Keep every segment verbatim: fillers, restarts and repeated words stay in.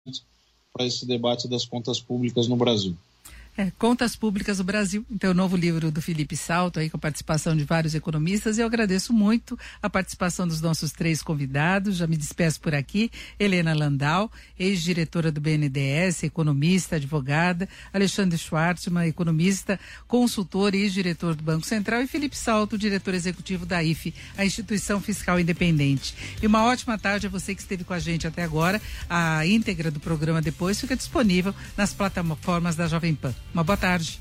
para esse debate das contas públicas no Brasil. É, Contas Públicas do Brasil, então o novo livro do Felipe Salto, aí com a participação de vários economistas, e eu agradeço muito a participação dos nossos três convidados. Já me despeço por aqui: Helena Landau, ex-diretora do B N D E S, economista, advogada; Alexandre Schwartzman, economista, consultor e ex-diretor do Banco Central; e Felipe Salto, diretor executivo da I F E, a Instituição Fiscal Independente. E uma ótima tarde a você que esteve com a gente até agora. A íntegra do programa depois fica disponível nas plataformas da Jovem Pan. Uma boa tarde.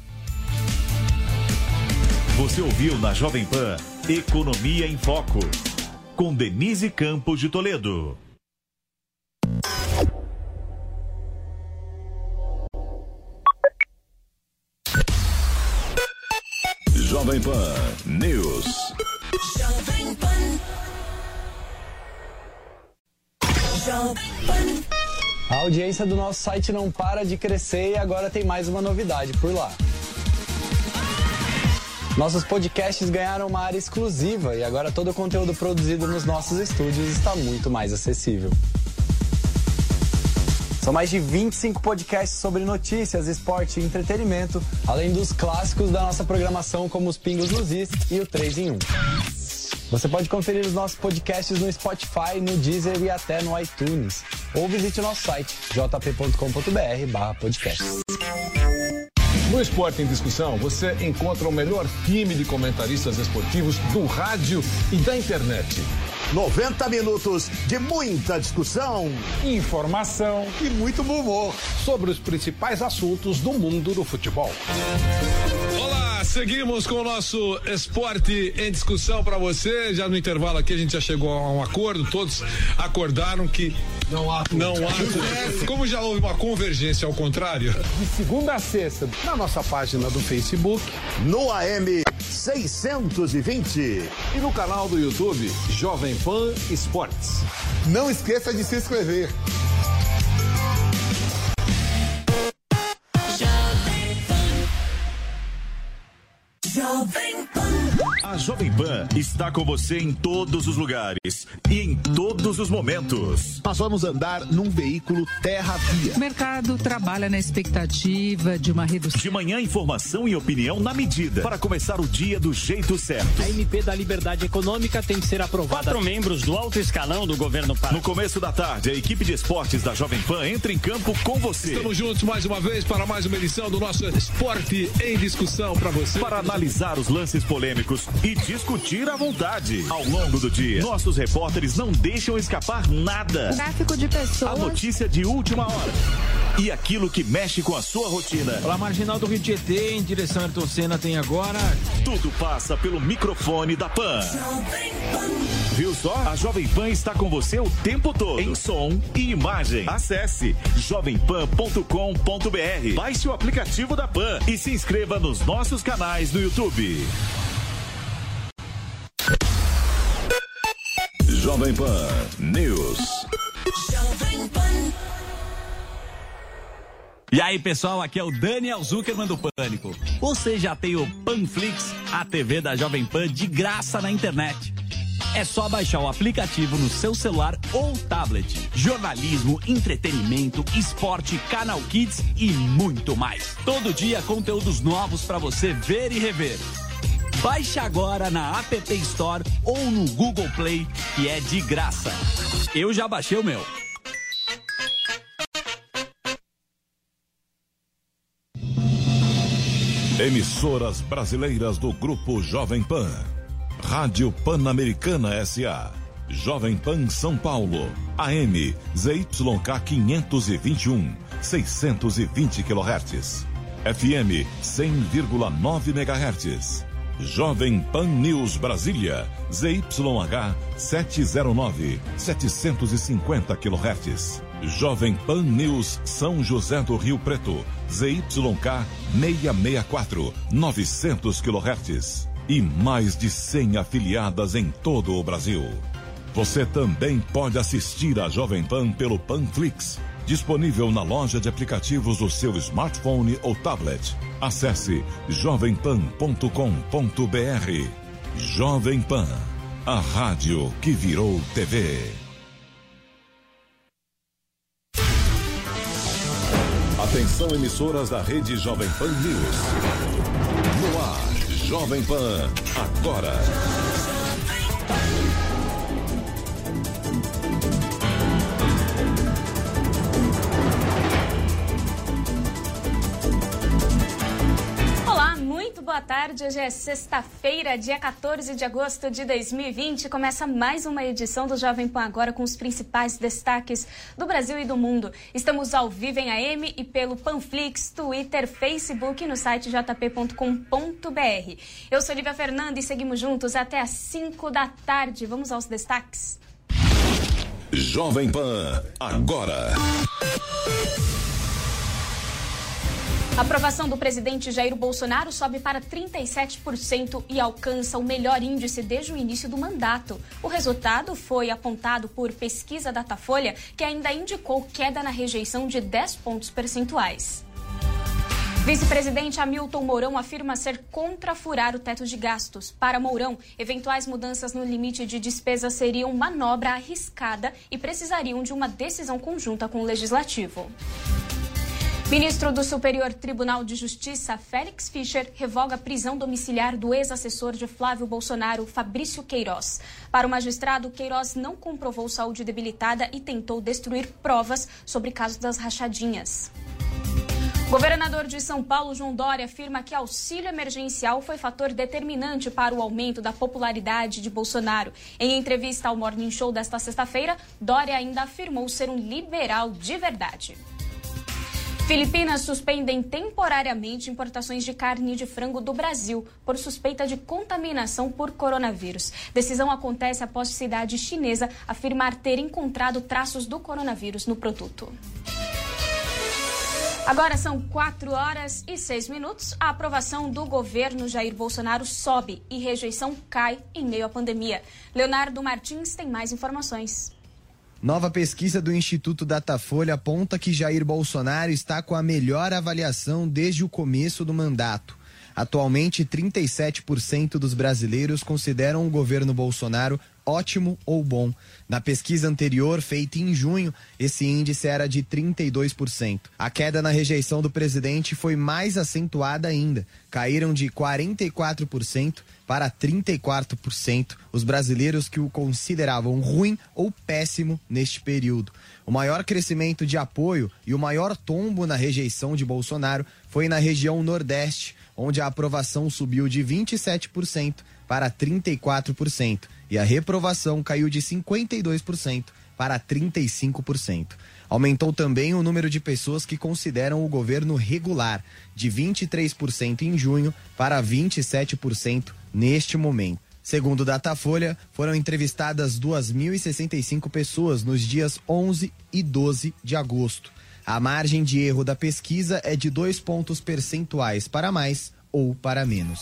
Você ouviu na Jovem Pan Economia em Foco, com Denise Campos de Toledo. Jovem Pan News. Jovem Pan. Jovem Pan. A audiência do nosso site não para de crescer e agora tem mais uma novidade por lá. Nossos podcasts ganharam uma área exclusiva e agora todo o conteúdo produzido nos nossos estúdios está muito mais acessível. São mais de vinte e cinco podcasts sobre notícias, esporte e entretenimento, além dos clássicos da nossa programação como os Pingos nos Is e o três em um. Você pode conferir os nossos podcasts no Spotify, no Deezer e até no iTunes. Ou visite o nosso site, j p ponto com ponto b r barra podcast. No Esporte em Discussão, você encontra o melhor time de comentaristas esportivos do rádio e da internet. noventa minutos de muita discussão, informação e muito bom humor sobre os principais assuntos do mundo do futebol. Olá, seguimos com o nosso Esporte em Discussão para você. Já no intervalo aqui a gente já chegou a um acordo, todos acordaram que não há não há como já houve uma convergência ao contrário. De segunda a sexta, na nossa página do Facebook, no A M seiscentos e vinte e no canal do YouTube Jovem Pan Esportes. Não esqueça de se inscrever. Jovem Pan. A Jovem Pan está com você em todos os lugares e em todos os momentos. Nós vamos andar num veículo terra-via. O mercado trabalha na expectativa de uma redução. De manhã, informação e opinião na medida para começar o dia do jeito certo. A M P da Liberdade Econômica tem que ser aprovada. Quatro membros do alto escalão do governo Pará. No começo da tarde, a equipe de esportes da Jovem Pan entra em campo com você. Estamos juntos mais uma vez para mais uma edição do nosso Esporte em Discussão para você. Para analisar os lances polêmicos e discutir à vontade. Ao longo do dia, nossos repórteres não deixam escapar nada. Tráfico de pessoas. A notícia de última hora. E aquilo que mexe com a sua rotina. Olá, Marginal do Rio Tietê, em direção a Ayrton Senna, tem agora... Tudo passa pelo microfone da Pan. Viu só? A Jovem Pan está com você o tempo todo. Em som e imagem. Acesse jovem pan ponto com ponto b r. Baixe o aplicativo da Pan e se inscreva nos nossos canais no YouTube. Jovem Pan News. Jovem Pan. E aí, pessoal, aqui é o Daniel Zuckerman do Pânico. Você já tem o Panflix, a T V da Jovem Pan, de graça na internet. É só baixar o aplicativo no seu celular ou tablet. Jornalismo, entretenimento, esporte, canal Kids e muito mais. Todo dia, conteúdos novos para você ver e rever. Baixe agora na App Store ou no Google Play, que é de graça. Eu já baixei o meu. Emissoras brasileiras do Grupo Jovem Pan. Rádio Pan-Americana S A. Jovem Pan São Paulo. A M Z Y K quinhentos e vinte e um, seiscentos e vinte quilohertz. F M cem vírgula nove megahertz. Jovem Pan News Brasília, Z Y H setecentos e nove, setecentos e cinquenta quilohertz. Jovem Pan News São José do Rio Preto, Z Y K seiscentos e sessenta e quatro, novecentos quilohertz. E mais de cem afiliadas em todo o Brasil. Você também pode assistir a Jovem Pan pelo Panflix, disponível na loja de aplicativos do seu smartphone ou tablet. Acesse jovem pan ponto com ponto b r. Jovem Pan, a rádio que virou T V. Atenção, emissoras da rede Jovem Pan News. No ar, Jovem Pan, agora. Muito boa tarde, hoje é sexta-feira, dia quatorze de agosto de dois mil e vinte. Começa mais uma edição do Jovem Pan Agora com os principais destaques do Brasil e do mundo. Estamos ao vivo em A M e pelo Panflix, Twitter, Facebook e no site j p ponto com ponto b r. Eu sou Lívia Fernanda e seguimos juntos até às cinco da tarde. Vamos aos destaques. Jovem Pan Agora. A aprovação do presidente Jair Bolsonaro sobe para trinta e sete por cento e alcança o melhor índice desde o início do mandato. O resultado foi apontado por pesquisa Datafolha, que ainda indicou queda na rejeição de dez pontos percentuais. Vice-presidente Hamilton Mourão afirma ser contra furar o teto de gastos. Para Mourão, eventuais mudanças no limite de despesa seriam manobra arriscada e precisariam de uma decisão conjunta com o Legislativo. Ministro do Superior Tribunal de Justiça, Félix Fischer, revoga a prisão domiciliar do ex-assessor de Flávio Bolsonaro, Fabrício Queiroz. Para o magistrado, Queiroz não comprovou saúde debilitada e tentou destruir provas sobre o caso das rachadinhas. Governador de São Paulo, João Dória, afirma que auxílio emergencial foi fator determinante para o aumento da popularidade de Bolsonaro. Em entrevista ao Morning Show desta sexta-feira, Dória ainda afirmou ser um liberal de verdade. Filipinas suspendem temporariamente importações de carne de frango do Brasil por suspeita de contaminação por coronavírus. Decisão acontece após cidade chinesa afirmar ter encontrado traços do coronavírus no produto. Agora são quatro horas e seis minutos. A aprovação do governo Jair Bolsonaro sobe e rejeição cai em meio à pandemia. Leonardo Martins tem mais informações. Nova pesquisa do Instituto Datafolha aponta que Jair Bolsonaro está com a melhor avaliação desde o começo do mandato. Atualmente, trinta e sete por cento dos brasileiros consideram o governo Bolsonaro ótimo ou bom. Na pesquisa anterior, feita em junho, esse índice era de trinta e dois por cento. A queda na rejeição do presidente foi mais acentuada ainda. Caíram de quarenta e quatro por cento para trinta e quatro por cento os brasileiros que o consideravam ruim ou péssimo neste período. O maior crescimento de apoio e o maior tombo na rejeição de Bolsonaro foi na região Nordeste, onde a aprovação subiu de vinte e sete por cento para trinta e quatro por cento e a reprovação caiu de cinquenta e dois por cento para trinta e cinco por cento. Aumentou também o número de pessoas que consideram o governo regular, de vinte e três por cento em junho para vinte e sete por cento neste momento. Segundo o Datafolha, foram entrevistadas duas mil e sessenta e cinco pessoas nos dias onze e doze de agosto. A margem de erro da pesquisa é de dois pontos percentuais para mais ou para menos.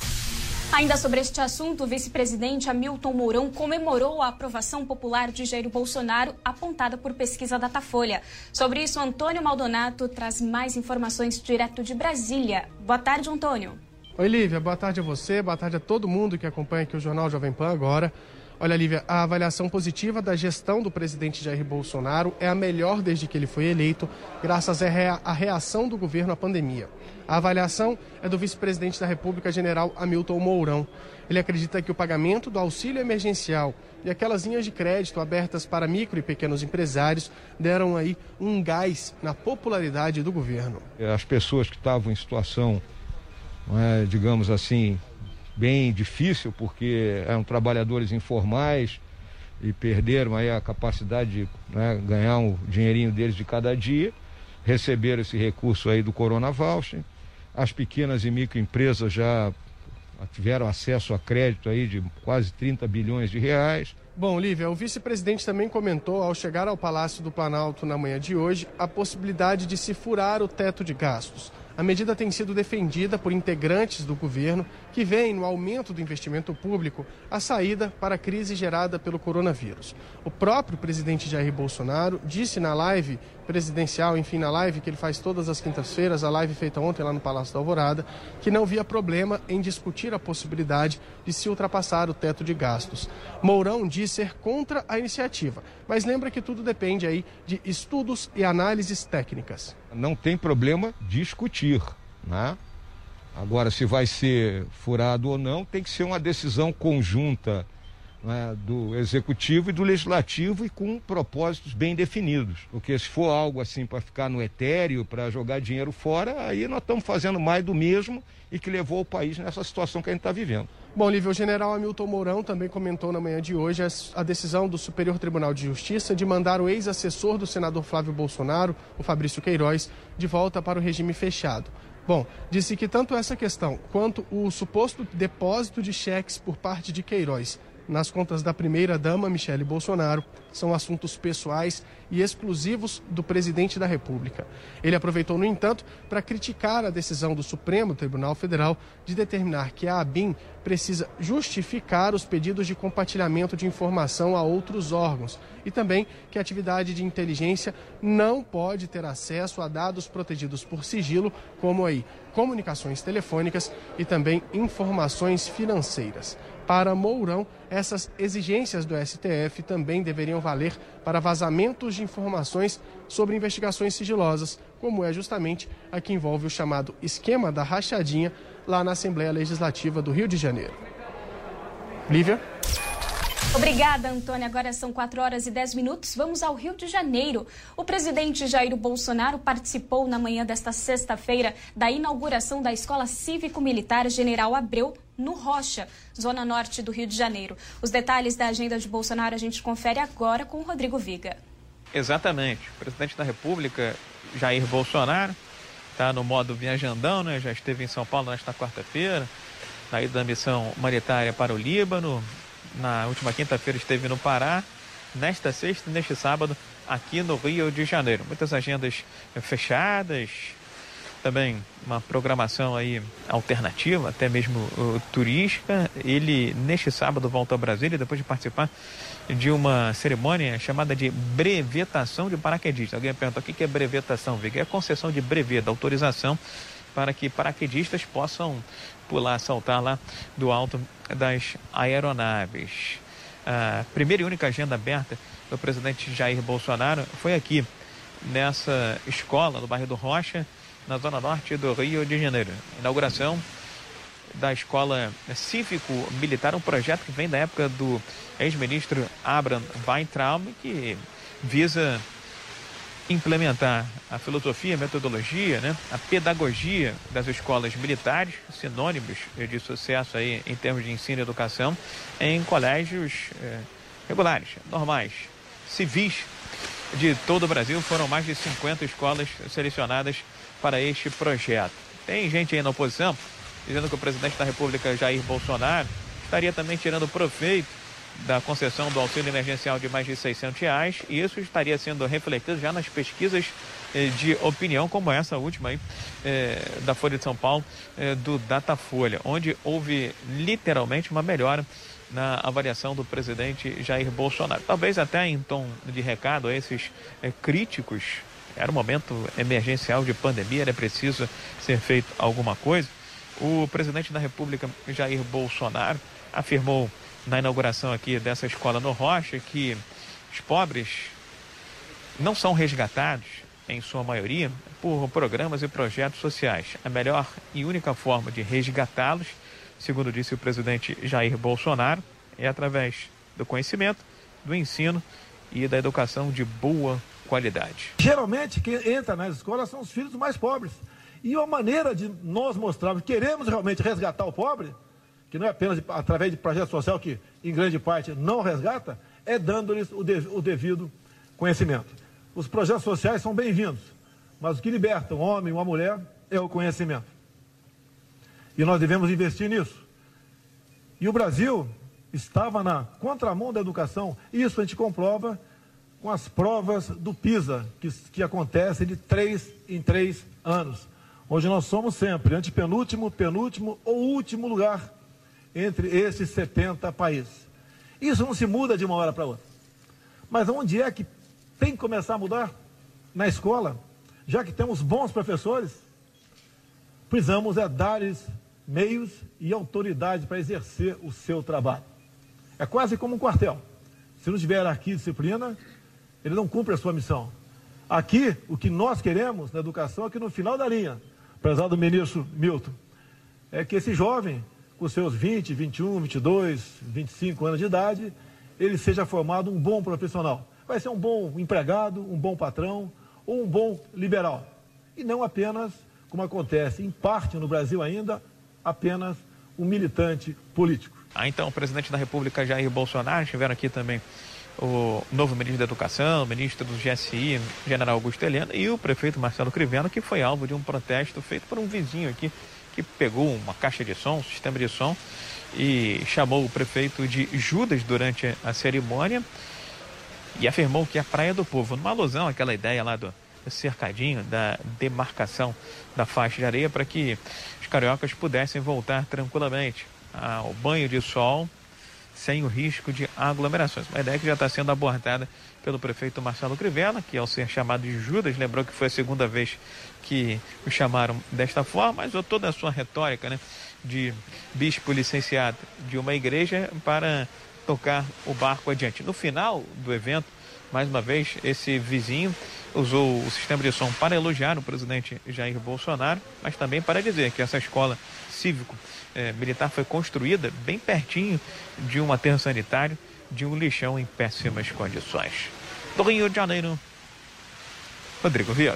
Ainda sobre este assunto, o vice-presidente Hamilton Mourão comemorou a aprovação popular de Jair Bolsonaro, apontada por pesquisa Datafolha. Sobre isso, Antônio Maldonato traz mais informações direto de Brasília. Boa tarde, Antônio. Oi, Lívia. Boa tarde a você, boa tarde a todo mundo que acompanha aqui o Jornal Jovem Pan agora. Olha, Lívia, a avaliação positiva da gestão do presidente Jair Bolsonaro é a melhor desde que ele foi eleito, graças à reação do governo à pandemia. A avaliação é do vice-presidente da República, general Hamilton Mourão. Ele acredita que o pagamento do auxílio emergencial e aquelas linhas de crédito abertas para micro e pequenos empresários deram aí um gás na popularidade do governo. As pessoas que estavam em situação, é, digamos assim, bem difícil, porque eram trabalhadores informais e perderam aí a capacidade de, né, ganhar um dinheirinho deles de cada dia, receberam esse recurso aí do Corona Voucher. As pequenas e microempresas já tiveram acesso a crédito aí de quase trinta bilhões de reais. Bom, Lívia, o vice-presidente também comentou, ao chegar ao Palácio do Planalto na manhã de hoje, a possibilidade de se furar o teto de gastos. A medida tem sido defendida por integrantes do governo que veem no aumento do investimento público a saída para a crise gerada pelo coronavírus. O próprio presidente Jair Bolsonaro disse na live presidencial, enfim, na live que ele faz todas as quintas-feiras, a live feita ontem lá no Palácio da Alvorada, que não via problema em discutir a possibilidade de se ultrapassar o teto de gastos. Mourão diz ser contra a iniciativa, mas lembra que tudo depende aí de estudos e análises técnicas. Não tem problema discutir, né? Agora, se vai ser furado ou não, tem que ser uma decisão conjunta, né, do Executivo e do Legislativo e com propósitos bem definidos. Porque se for algo assim para ficar no etéreo, para jogar dinheiro fora, aí nós estamos fazendo mais do mesmo e que levou o país nessa situação que a gente está vivendo. Bom, Lívia, o general Hamilton Mourão também comentou na manhã de hoje a decisão do Superior Tribunal de Justiça de mandar o ex-assessor do senador Flávio Bolsonaro, o Fabrício Queiroz, de volta para o regime fechado. Bom, disse que tanto essa questão quanto o suposto depósito de cheques por parte de Queiroz nas contas da primeira-dama, Michele Bolsonaro, são assuntos pessoais e exclusivos do presidente da República. Ele aproveitou, no entanto, para criticar a decisão do Supremo Tribunal Federal de determinar que a ABIN precisa justificar os pedidos de compartilhamento de informação a outros órgãos e também que a atividade de inteligência não pode ter acesso a dados protegidos por sigilo, como aí comunicações telefônicas e também informações financeiras. Para Mourão, essas exigências do S T F também deveriam valer para vazamentos de informações sobre investigações sigilosas, como é justamente a que envolve o chamado esquema da rachadinha lá na Assembleia Legislativa do Rio de Janeiro. Lívia? Obrigada, Antônia. Agora são quatro horas e dez minutos. Vamos ao Rio de Janeiro. O presidente Jair Bolsonaro participou na manhã desta sexta-feira da inauguração da Escola Cívico-Militar General Abreu, no Rocha, zona norte do Rio de Janeiro. Os detalhes da agenda de Bolsonaro a gente confere agora com o Rodrigo Viga. Exatamente. O presidente da República, Jair Bolsonaro, está no modo viajandão, né? Já esteve em São Paulo nesta quarta-feira, na ida da missão humanitária para o Líbano. Na última quinta-feira esteve no Pará, nesta sexta e neste sábado aqui no Rio de Janeiro. Muitas agendas fechadas, também uma programação aí alternativa, até mesmo uh, turística. Ele neste sábado volta a Brasília depois de participar de uma cerimônia chamada de brevetação de paraquedistas. Alguém perguntou o que é brevetação, Viga? É a concessão de brevet, da autorização para que paraquedistas possam pular, saltar lá do alto das aeronaves. A primeira e única agenda aberta do presidente Jair Bolsonaro foi aqui, nessa escola do bairro do Rocha, na zona norte do Rio de Janeiro. Inauguração da Escola Cívico-Militar, um projeto que vem da época do ex-ministro Abraham Weintraub, que visa implementar a filosofia, a metodologia, né, a pedagogia das escolas militares, sinônimos de sucesso aí em termos de ensino e educação, em colégios eh, regulares, normais, civis de todo o Brasil. Foram mais de cinquenta escolas selecionadas para este projeto. Tem gente aí na oposição dizendo que o presidente da República, Jair Bolsonaro, estaria também tirando proveito da concessão do auxílio emergencial de mais de seiscentos reais, e isso estaria sendo refletido já nas pesquisas eh, de opinião, como essa última aí, eh, da Folha de São Paulo, eh, do Datafolha, onde houve literalmente uma melhora na avaliação do presidente Jair Bolsonaro. Talvez até em tom de recado a esses eh, críticos. Era um momento emergencial de pandemia, era preciso ser feito alguma coisa. O presidente da República, Jair Bolsonaro, afirmou na inauguração aqui dessa escola no Rocha que os pobres não são resgatados, em sua maioria, por programas e projetos sociais. A melhor e única forma de resgatá-los, segundo disse o presidente Jair Bolsonaro, é através do conhecimento, do ensino e da educação de boa qualidade. Geralmente, quem entra nas escolas são os filhos mais pobres. E uma maneira de nós mostrarmos que queremos realmente resgatar o pobre, que não é apenas de, através de projeto social, que em grande parte não resgata, é dando-lhes o, de, o devido conhecimento. Os projetos sociais são bem-vindos, mas o que liberta um homem e uma mulher é o conhecimento. E nós devemos investir nisso. E o Brasil estava na contramão da educação, e isso a gente comprova com as provas do PISA, que, que acontecem de três em três anos. onde nós somos sempre antepenúltimo, penúltimo ou último lugar entre esses setenta países. Isso não se muda de uma hora para outra. Mas onde é que tem que começar a mudar? Na escola, já que temos bons professores, precisamos é dar-lhes meios e autoridade para exercer o seu trabalho. É quase como um quartel. Se não tiver hierarquia e disciplina, ele não cumpre a sua missão. Aqui, o que nós queremos na educação é que no final da linha, prezado ministro Milton, é que esse jovem, com seus vinte, vinte e um, vinte e dois, vinte e cinco anos de idade, ele seja formado um bom profissional. Vai ser um bom empregado, um bom patrão ou um bom liberal. E não apenas, como acontece em parte no Brasil ainda, apenas um militante político. Ah, então, o presidente da República, Jair Bolsonaro, estiveram aqui também o novo ministro da Educação, ministro do G S I, general Augusto Helena, e o prefeito Marcelo Crivella, que foi alvo de um protesto feito por um vizinho aqui, que pegou uma caixa de som, um sistema de som, e chamou o prefeito de Judas durante a cerimônia e afirmou que é a Praia do Povo, numa alusão àquela ideia lá do cercadinho, da demarcação da faixa de areia, para que os cariocas pudessem voltar tranquilamente ao banho de sol sem o risco de aglomerações. Uma ideia que já está sendo abordada pelo prefeito Marcelo Crivella, que ao ser chamado de Judas, lembrou que foi a segunda vez que o chamaram desta forma, mas usou toda a sua retórica, né, de bispo licenciado de uma igreja para tocar o barco adiante. No final do evento, mais uma vez, esse vizinho usou o sistema de som para elogiar o presidente Jair Bolsonaro, mas também para dizer que essa escola cívico eh, militar foi construída bem pertinho de um aterro sanitário, de um lixão em péssimas condições. Do Rio de Janeiro, Rodrigo Viega.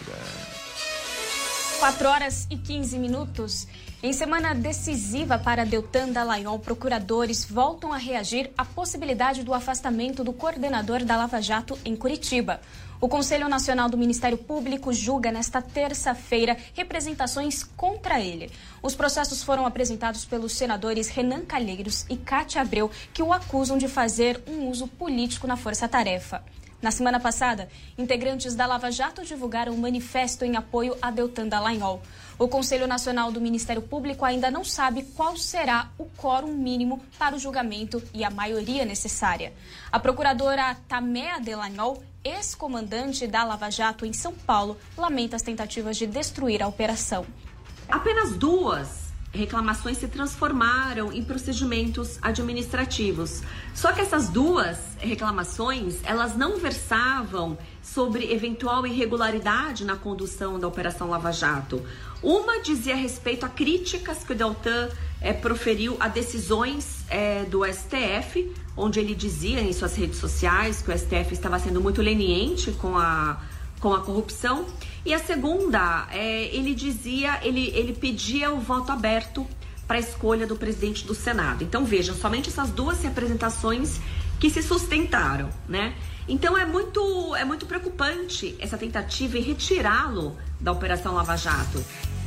quatro horas e quinze minutos. Em semana decisiva para Deltan Dallagnol, procuradores voltam a reagir à possibilidade do afastamento do coordenador da Lava Jato em Curitiba. O Conselho Nacional do Ministério Público julga nesta terça-feira representações contra ele. Os processos foram apresentados pelos senadores Renan Calheiros e Cátia Abreu, que o acusam de fazer um uso político na força-tarefa. Na semana passada, integrantes da Lava Jato divulgaram um manifesto em apoio a Deltan Dallagnol. O Conselho Nacional do Ministério Público ainda não sabe qual será o quórum mínimo para o julgamento e a maioria necessária. A procuradora Tamea Dallagnol, ex-comandante da Lava Jato em São Paulo, lamenta as tentativas de destruir a operação. Apenas duas reclamações se transformaram em procedimentos administrativos. Só que essas duas reclamações, elas não versavam sobre eventual irregularidade na condução da Operação Lava Jato. Uma dizia respeito a críticas que o Deltan é, proferiu a decisões é, do S T F, onde ele dizia em suas redes sociais que o S T F estava sendo muito leniente com a, com a corrupção. E a segunda, é, ele dizia, ele, ele pedia o voto aberto para a escolha do presidente do Senado. Então, vejam, somente essas duas representações que se sustentaram, né? Então, é muito, é muito preocupante essa tentativa em retirá-lo da Operação Lava Jato.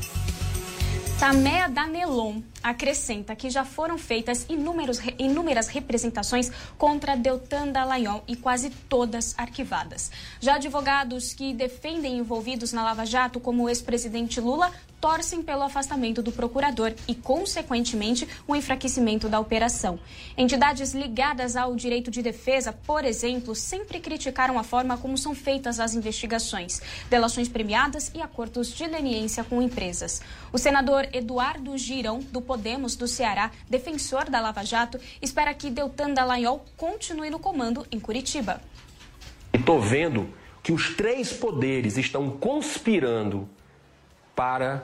Tamea Danelon acrescenta que já foram feitas inúmeros, inúmeras representações contra Deltan Dallagnol e quase todas arquivadas. Já advogados que defendem envolvidos na Lava Jato, como o ex-presidente Lula, torcem pelo afastamento do procurador e, consequentemente, o enfraquecimento da operação. Entidades ligadas ao direito de defesa, por exemplo, sempre criticaram a forma como são feitas as investigações, delações premiadas e acordos de leniência com empresas. O senador Eduardo Girão, do Podemos do Ceará, defensor da Lava Jato, espera que Deltan Dallagnol continue no comando em Curitiba. Estou vendo que os três poderes estão conspirando para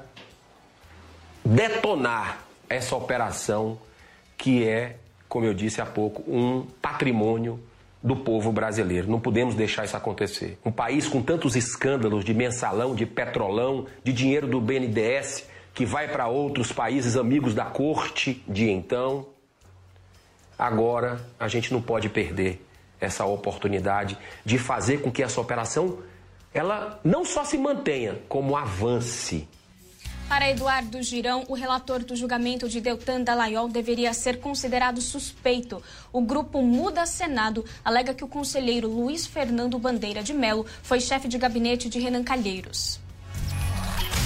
detonar essa operação que é, como eu disse há pouco, um patrimônio do povo brasileiro. Não podemos deixar isso acontecer. Um país com tantos escândalos de mensalão, de petrolão, de dinheiro do B N D E S, que vai para outros países amigos da corte de então. Agora, a gente não pode perder essa oportunidade de fazer com que essa operação ela não só se mantenha, como avance. Para Eduardo Girão, o relator do julgamento de Deltan Dallagnol deveria ser considerado suspeito. O grupo Muda Senado alega que o conselheiro Luiz Fernando Bandeira de Mello foi chefe de gabinete de Renan Calheiros.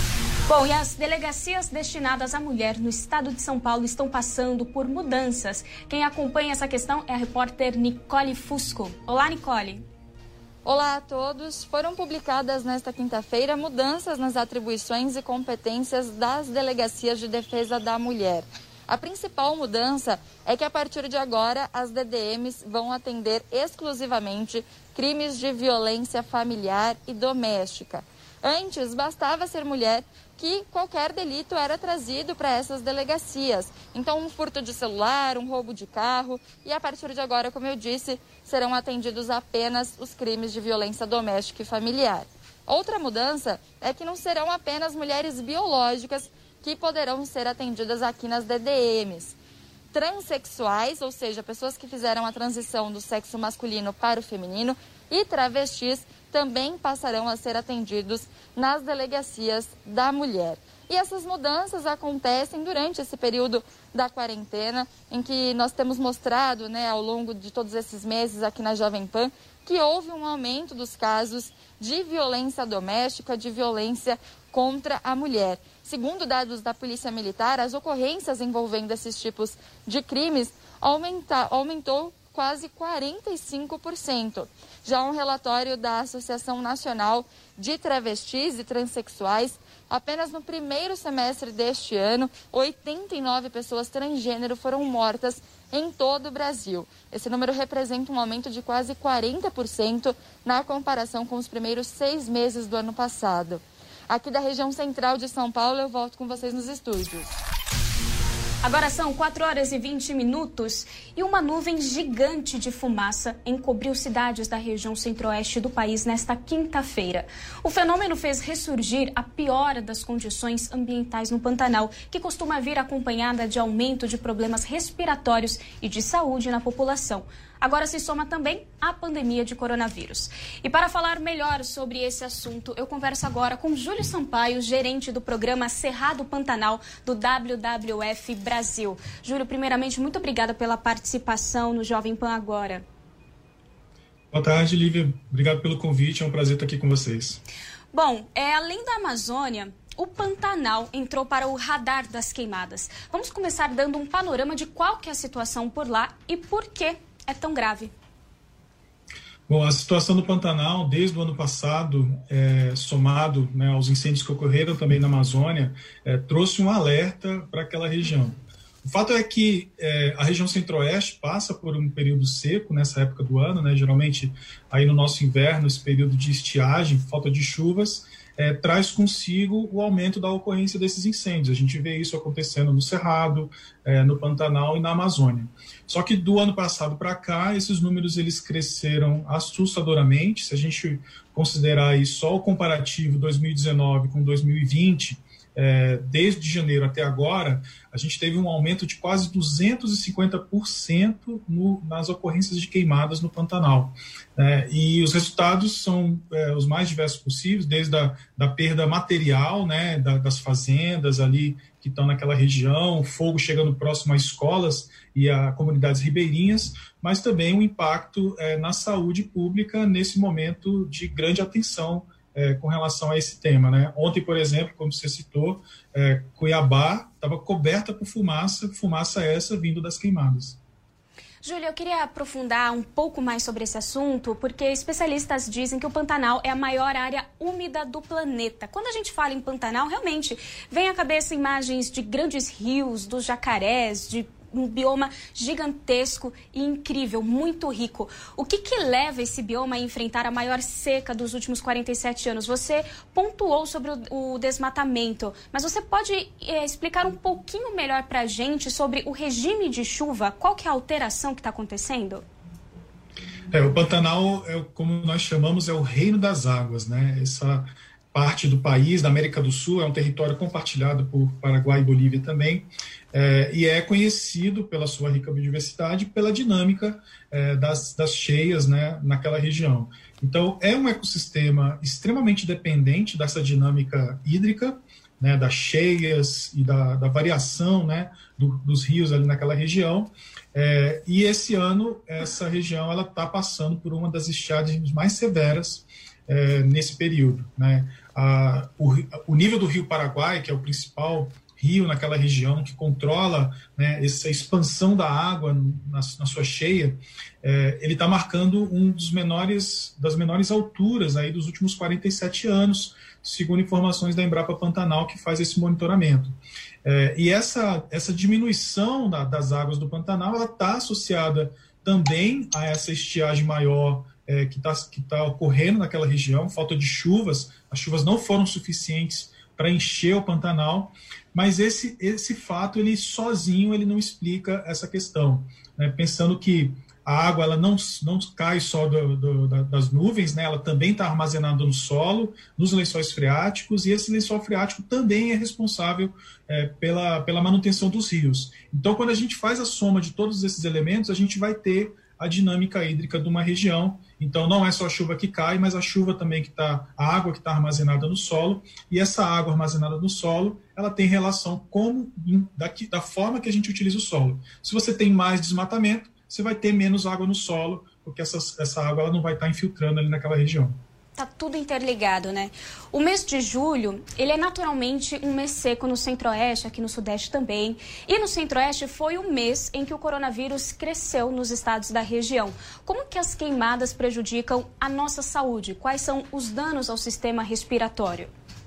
Bom, e as delegacias destinadas à mulher no estado de São Paulo estão passando por mudanças. Quem acompanha essa questão é a repórter Nicole Fusco. Olá, Nicole. Olá a todos. Foram publicadas nesta quinta-feira mudanças nas atribuições e competências das delegacias de defesa da mulher. A principal mudança é que a partir de agora as D D Ms vão atender exclusivamente crimes de violência familiar e doméstica. Antes, bastava ser mulher que qualquer delito era trazido para essas delegacias. Então, um furto de celular, um roubo de carro e a partir de agora, como eu disse, serão atendidos apenas os crimes de violência doméstica e familiar. Outra mudança é que não serão apenas mulheres biológicas que poderão ser atendidas aqui nas D D Ms. Transsexuais, ou seja, pessoas que fizeram a transição do sexo masculino para o feminino, e travestis também passarão a ser atendidos nas delegacias da mulher. E essas mudanças acontecem durante esse período da quarentena, em que nós temos mostrado, né, ao longo de todos esses meses aqui na Jovem Pan, que houve um aumento dos casos de violência doméstica, de violência contra a mulher. Segundo dados da Polícia Militar, as ocorrências envolvendo esses tipos de crimes aumenta, aumentou quase quarenta e cinco por cento. Já um relatório da Associação Nacional de Travestis e Transsexuais, apenas no primeiro semestre deste ano, oitenta e nove pessoas transgênero foram mortas em todo o Brasil. Esse número representa um aumento de quase quarenta por cento na comparação com os primeiros seis meses do ano passado. Aqui da região central de São Paulo, eu volto com vocês nos estúdios. Agora são quatro horas e vinte minutos e uma nuvem gigante de fumaça encobriu cidades da região centro-oeste do país nesta quinta-feira. O fenômeno fez ressurgir a piora das condições ambientais no Pantanal, que costuma vir acompanhada de aumento de problemas respiratórios e de saúde na população. Agora se soma também a pandemia de coronavírus. E para falar melhor sobre esse assunto, eu converso agora com Júlio Sampaio, gerente do programa Cerrado Pantanal do W W F Brasil. Júlio, primeiramente, muito obrigada pela participação no Jovem Pan Agora. Boa tarde, Lívia. Obrigado pelo convite, é um prazer estar aqui com vocês. Bom, é, além da Amazônia, o Pantanal entrou para o radar das queimadas. Vamos começar dando um panorama de qual que é a situação por lá e por que é tão grave. Bom, a situação do Pantanal, desde o ano passado, é, somado, né, aos incêndios que ocorreram também na Amazônia, é, trouxe um alerta para aquela região. O fato é que é, a região centro-oeste passa por um período seco nessa época do ano, né, geralmente aí no nosso inverno, esse período de estiagem, falta de chuvas, É, traz consigo o aumento da ocorrência desses incêndios. A gente vê isso acontecendo no Cerrado, é, no Pantanal e na Amazônia. Só que do ano passado para cá, esses números eles cresceram assustadoramente. Se a gente considerar aí só o comparativo dois mil e dezenove com dois mil e vinte, é, desde janeiro até agora, a gente teve um aumento de quase duzentos e cinquenta por cento no, nas ocorrências de queimadas no Pantanal. É, e os resultados são é, os mais diversos possíveis, desde a da perda material, né, da, das fazendas ali que estão naquela região, fogo chegando próximo a escolas e a comunidades ribeirinhas, mas também um impacto é, na saúde pública nesse momento de grande atenção É, com relação a esse tema, né? Ontem, por exemplo, como você citou, é, Cuiabá estava coberta por fumaça, fumaça essa vindo das queimadas. Júlia, eu queria aprofundar um pouco mais sobre esse assunto, porque especialistas dizem que o Pantanal é a maior área úmida do planeta. Quando a gente fala em Pantanal, realmente vem à cabeça imagens de grandes rios, dos jacarés, de um bioma gigantesco e incrível, muito rico. O que que leva esse bioma a enfrentar a maior seca dos últimos quarenta e sete anos? Você pontuou sobre o, o desmatamento, mas você pode é, explicar um pouquinho melhor para a gente sobre o regime de chuva? Qual que é a alteração que está acontecendo? É, o Pantanal, é, como nós chamamos, é o reino das águas, né? Essa parte do país, da América do Sul, é um território compartilhado por Paraguai e Bolívia também, é, e é conhecido pela sua rica biodiversidade, pela dinâmica é, das, das cheias, né, naquela região. Então, é um ecossistema extremamente dependente dessa dinâmica hídrica, né, das cheias e da, da variação, né, do, dos rios ali naquela região, é, e esse ano essa região está passando por uma das estiagens mais severas é, nesse período, né? A, o, o nível do Rio Paraguai, que é o principal rio naquela região, que controla, né, essa expansão da água na, na sua cheia, é, ele está marcando um dos menores, das menores alturas aí dos últimos quarenta e sete anos, segundo informações da Embrapa Pantanal, que faz esse monitoramento. É, e essa, essa diminuição da, das águas do Pantanal, ela está associada também a essa estiagem maior é, que está que tá ocorrendo naquela região, falta de chuvas, as chuvas não foram suficientes para encher o Pantanal, mas esse, esse fato, ele sozinho, ele não explica essa questão, né? Pensando que a água ela não, não cai só do, do, das nuvens, né? Ela também está armazenada no solo, nos lençóis freáticos, e esse lençol freático também é responsável é, pela, pela manutenção dos rios. Então, quando a gente faz a soma de todos esses elementos, a gente vai ter a dinâmica hídrica de uma região. Então, não é só a chuva que cai, mas a chuva também que está, a água que está armazenada no solo, e essa água armazenada no solo, ela tem relação como, da, da forma que a gente utiliza o solo. Se você tem mais desmatamento, você vai ter menos água no solo, porque essa, essa água ela não vai estar infiltrando ali naquela região. Tá tudo interligado, né? O mês de julho, ele é naturalmente um mês seco no Centro-Oeste, aqui no Sudeste também. E no Centro-Oeste foi o mês em que o coronavírus cresceu nos estados da região. Como que as queimadas prejudicam a nossa saúde? Quais são os danos ao sistema respiratório?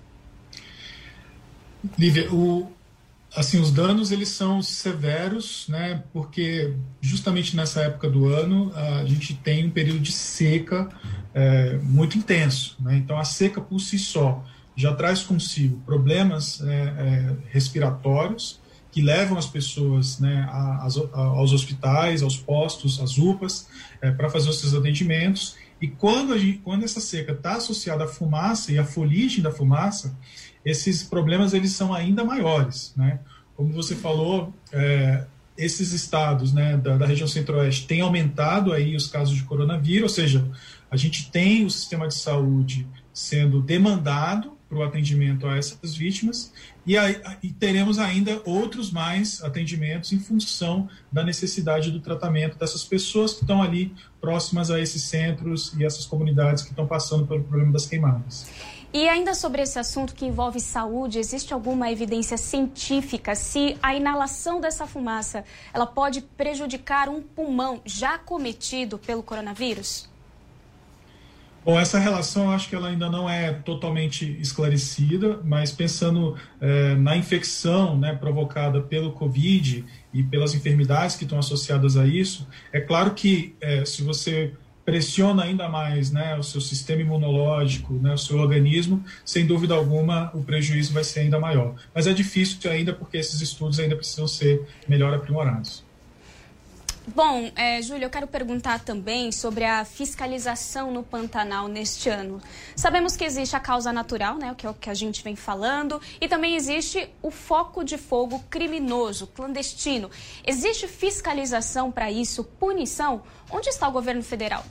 Lívia, o... Assim, os danos eles são severos, né, porque justamente nessa época do ano a gente tem um período de seca é, muito intenso, né? Então a seca por si só já traz consigo problemas é, é, respiratórios que levam as pessoas, né, a, a, aos hospitais, aos postos, às U P As, é, para fazer os seus atendimentos. E quando, a gente, quando essa seca está associada à fumaça e à fuligem da fumaça, esses problemas eles são ainda maiores, né? Como você falou, é, esses estados, né, da, da região centro-oeste têm aumentado aí os casos de coronavírus, ou seja, a gente tem o sistema de saúde sendo demandado para o atendimento a essas vítimas e, aí, e teremos ainda outros mais atendimentos em função da necessidade do tratamento dessas pessoas que estão ali próximas a esses centros e essas comunidades que estão passando pelo problema das queimadas. E ainda sobre esse assunto que envolve saúde, existe alguma evidência científica se a inalação dessa fumaça ela pode prejudicar um pulmão já acometido pelo coronavírus? Bom, essa relação eu acho que ela ainda não é totalmente esclarecida, mas pensando eh, na infecção, né, provocada pelo Covid e pelas enfermidades que estão associadas a isso, é claro que eh, se você pressiona ainda mais, né, o seu sistema imunológico, né, o seu organismo, sem dúvida alguma o prejuízo vai ser ainda maior. Mas é difícil ainda porque esses estudos ainda precisam ser melhor aprimorados. Bom, é, Júlia, eu quero perguntar também sobre a fiscalização no Pantanal neste ano. Sabemos que existe a causa natural, né, que é o que a gente vem falando, e também existe o foco de fogo criminoso, clandestino. Existe fiscalização para isso, punição? Onde está o governo federal?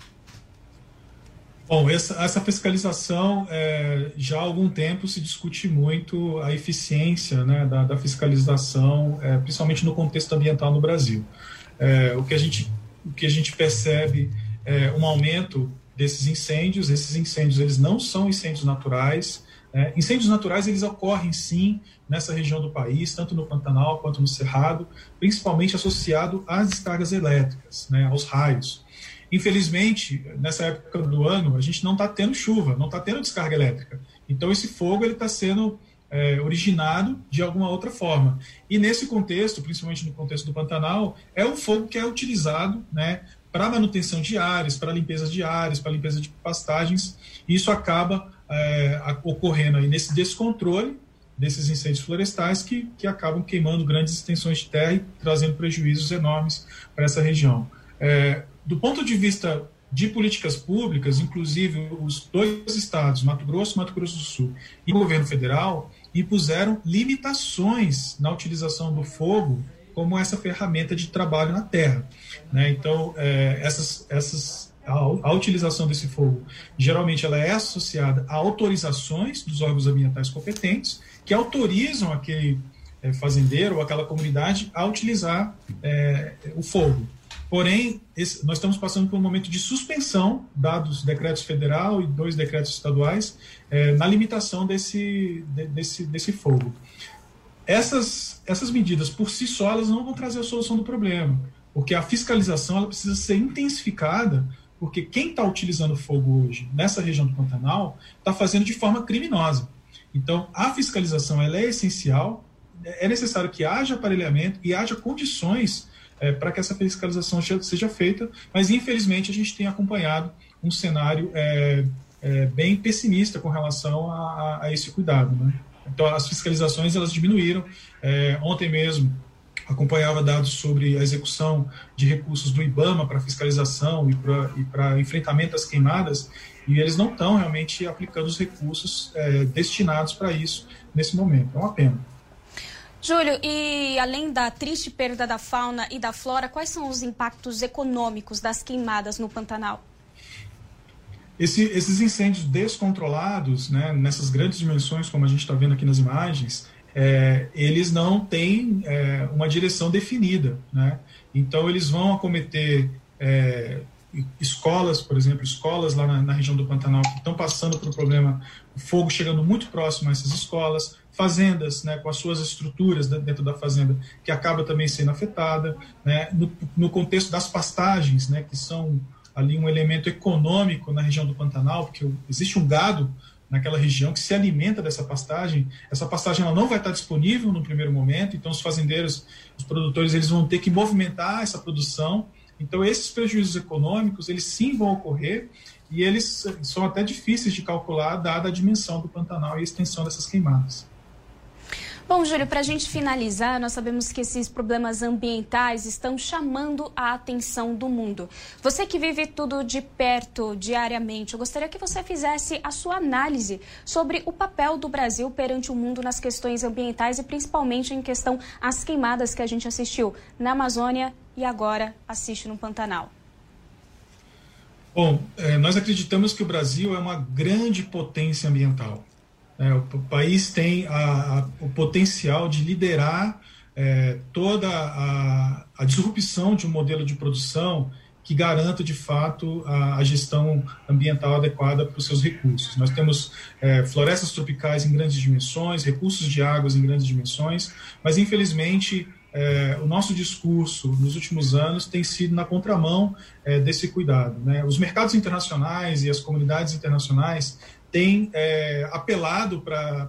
Bom, essa, essa fiscalização, é, já há algum tempo se discute muito a eficiência, né, da, da fiscalização, é, principalmente no contexto ambiental no Brasil. É, o, que a gente, o que a gente percebe é um aumento desses incêndios. Esses incêndios eles não são incêndios naturais. É, incêndios naturais eles ocorrem sim nessa região do país, tanto no Pantanal quanto no Cerrado, principalmente associado às descargas elétricas, né, aos raios. Infelizmente, nessa época do ano, a gente não está tendo chuva, não está tendo descarga elétrica. Então esse fogo está sendo É, originado de alguma outra forma. E nesse contexto, principalmente no contexto do Pantanal, é um fogo que é utilizado, né, para manutenção de áreas, para limpeza de áreas, para limpeza de pastagens, e isso acaba é, ocorrendo aí nesse descontrole desses incêndios florestais que, que acabam queimando grandes extensões de terra e trazendo prejuízos enormes para essa região. É, do ponto de vista de políticas públicas, inclusive os dois estados, Mato Grosso e Mato Grosso do Sul, e o governo federal, impuseram limitações na utilização do fogo como essa ferramenta de trabalho na terra, né? Então, é, essas, essas, a, a utilização desse fogo, geralmente ela é associada a autorizações dos órgãos ambientais competentes, que autorizam aquele é, fazendeiro ou aquela comunidade a utilizar é, o fogo. Porém, esse, nós estamos passando por um momento de suspensão, dados decretos federal e dois decretos estaduais, é, na limitação desse, de, desse, desse fogo. Essas, essas medidas, por si só, elas não vão trazer a solução do problema, porque a fiscalização ela precisa ser intensificada, porque quem está utilizando fogo hoje nessa região do Pantanal está fazendo de forma criminosa. Então, a fiscalização ela é essencial, é necessário que haja aparelhamento e haja condições é, para que essa fiscalização seja feita, mas infelizmente a gente tem acompanhado um cenário é, é, bem pessimista com relação a, a, a esse cuidado, né? Então as fiscalizações elas diminuíram. É, ontem mesmo acompanhava dados sobre a execução de recursos do IBAMA para fiscalização e para enfrentamento às queimadas, e eles não estão realmente aplicando os recursos é, destinados para isso nesse momento. É uma pena. Júlio, e além da triste perda da fauna e da flora, quais são os impactos econômicos das queimadas no Pantanal? Esse, esses incêndios descontrolados, né, nessas grandes dimensões, como a gente está vendo aqui nas imagens, é, eles não têm é, uma direção definida, né? Então, eles vão acometer é, escolas, por exemplo, escolas lá na, na região do Pantanal que estão passando por um problema, o fogo chegando muito próximo a essas escolas, fazendas, né, com as suas estruturas dentro da fazenda, que acaba também sendo afetada, né, no, no contexto das pastagens, né, que são ali um elemento econômico na região do Pantanal, porque existe um gado naquela região que se alimenta dessa pastagem. Essa pastagem ela não vai estar disponível no primeiro momento, então os fazendeiros, os produtores, eles vão ter que movimentar essa produção. Então esses prejuízos econômicos, eles sim vão ocorrer e eles são até difíceis de calcular dada a dimensão do Pantanal e a extensão dessas queimadas. Bom, Júlio, para a gente finalizar, nós sabemos que esses problemas ambientais estão chamando a atenção do mundo. Você que vive tudo de perto, diariamente, eu gostaria que você fizesse a sua análise sobre o papel do Brasil perante o mundo nas questões ambientais e principalmente em questão às queimadas que a gente assistiu na Amazônia e agora assiste no Pantanal. Bom, é, nós acreditamos que o Brasil é uma grande potência ambiental. É, o, o país tem a, a, o potencial de liderar é, toda a, a disrupção de um modelo de produção que garanta, de fato, a, a gestão ambiental adequada para os seus recursos. Nós temos é, florestas tropicais em grandes dimensões, recursos de águas em grandes dimensões, mas, infelizmente, é, o nosso discurso nos últimos anos tem sido na contramão é, desse cuidado, né? Os mercados internacionais e as comunidades internacionais tem é, apelado para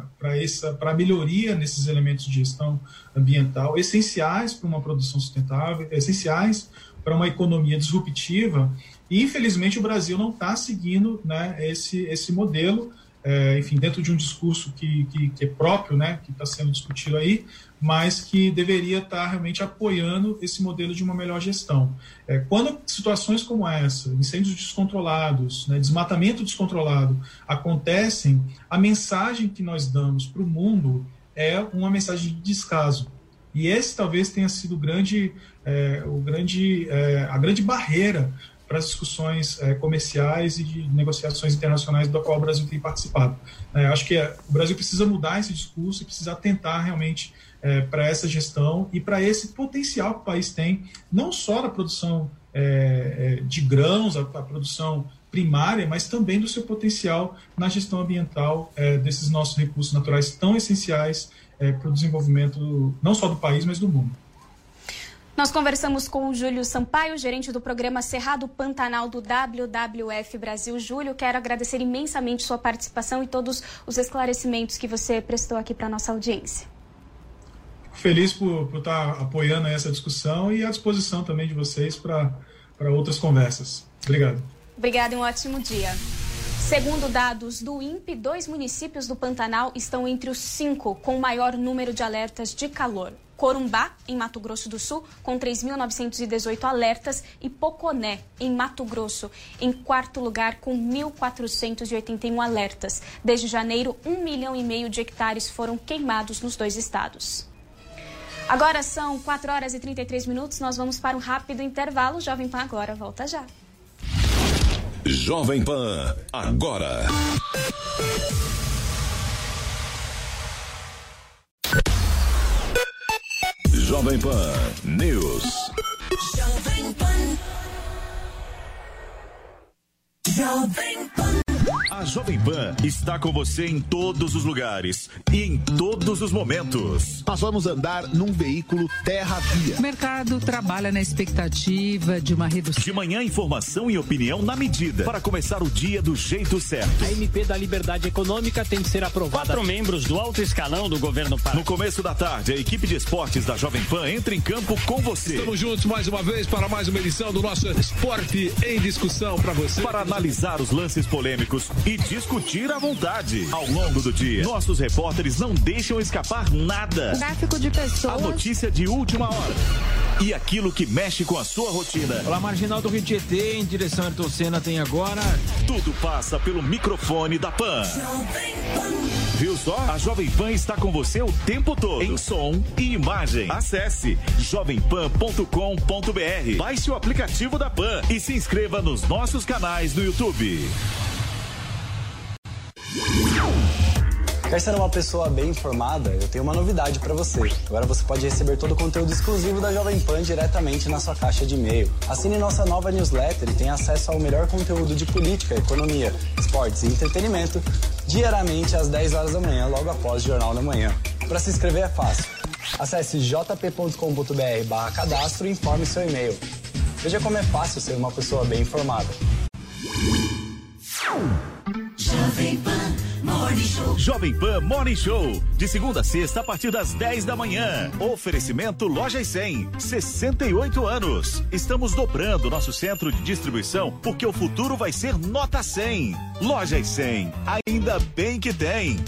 a melhoria nesses elementos de gestão ambiental, essenciais para uma produção sustentável, essenciais para uma economia disruptiva, e infelizmente o Brasil não está seguindo, né, esse, esse modelo, é, enfim, dentro de um discurso que, que, que é próprio, né, que está sendo discutido aí, mas que deveria estar realmente apoiando esse modelo de uma melhor gestão. É, quando situações como essa, incêndios descontrolados, né, desmatamento descontrolado, acontecem, a mensagem que nós damos para o mundo é uma mensagem de descaso. E esse talvez tenha sido o grande, é, o grande, é, a grande barreira para as discussões é, comerciais e de negociações internacionais da qual o Brasil tem participado. É, acho que é, o Brasil precisa mudar esse discurso e precisa atentar realmente é, para essa gestão e para esse potencial que o país tem, não só na produção é, de grãos, a, a produção primária, mas também do seu potencial na gestão ambiental é, desses nossos recursos naturais tão essenciais é, para o desenvolvimento não só do país, mas do mundo. Nós conversamos com o Júlio Sampaio, gerente do programa Cerrado Pantanal do W W F Brasil. Júlio, quero agradecer imensamente sua participação e todos os esclarecimentos que você prestou aqui para a nossa audiência. Fico feliz por, por estar apoiando essa discussão e à disposição também de vocês para para outras conversas. Obrigado. Obrigada e um ótimo dia. Segundo dados do INPE, dois municípios do Pantanal estão entre os cinco com o maior número de alertas de calor. Corumbá, em Mato Grosso do Sul, com três mil novecentos e dezoito alertas, e Poconé, em Mato Grosso, em quarto lugar, com mil quatrocentos e oitenta e um alertas. Desde janeiro, um milhão e meio de hectares foram queimados nos dois estados. Agora são quatro horas e trinta e três minutos, nós vamos para um rápido intervalo. Jovem Pan agora volta já. Jovem Pan agora. Jovem Pan News. Jovem Pan. Jovem Pan. A Jovem Pan está com você em todos os lugares e em todos os momentos. Nós vamos andar num veículo terra-via. O mercado trabalha na expectativa de uma redução. De manhã, informação e opinião na medida para começar o dia do jeito certo. A M P da Liberdade Econômica tem que ser aprovada. Quatro membros do alto escalão do governo Pará. No começo da tarde, a equipe de esportes da Jovem Pan entra em campo com você. Estamos juntos mais uma vez para mais uma edição do nosso Esporte em Discussão para você. Para analisar os lances polêmicos e discutir à vontade. Ao longo do dia, nossos repórteres não deixam escapar nada. Tráfico de pessoas. A notícia de última hora. E aquilo que mexe com a sua rotina. Pela marginal do Rio Tietê, em direção a Ayrton Senna, tem agora... Tudo passa pelo microfone da Pan. Viu só? A Jovem Pan está com você o tempo todo. Em som e imagem. Acesse jovem pan ponto com ponto b r. Baixe o aplicativo da Pan e se inscreva nos nossos canais no YouTube. Quer ser uma pessoa bem informada? Eu tenho uma novidade para você. Agora você pode receber todo o conteúdo exclusivo da Jovem Pan diretamente na sua caixa de e-mail. Assine nossa nova newsletter e tenha acesso ao melhor conteúdo de política, economia, esportes e entretenimento diariamente às dez horas da manhã, logo após o Jornal da Manhã. Para se inscrever é fácil. Acesse j p ponto com ponto b r barra cadastro e informe seu e-mail. Veja como é fácil ser uma pessoa bem informada. Jovem Pan Morning Show. Jovem Pan Morning Show. De segunda a sexta, a partir das dez da manhã. Oferecimento Lojas cem. sessenta e oito anos. Estamos dobrando nosso centro de distribuição porque o futuro vai ser nota cem. Lojas cem. Ainda bem que tem.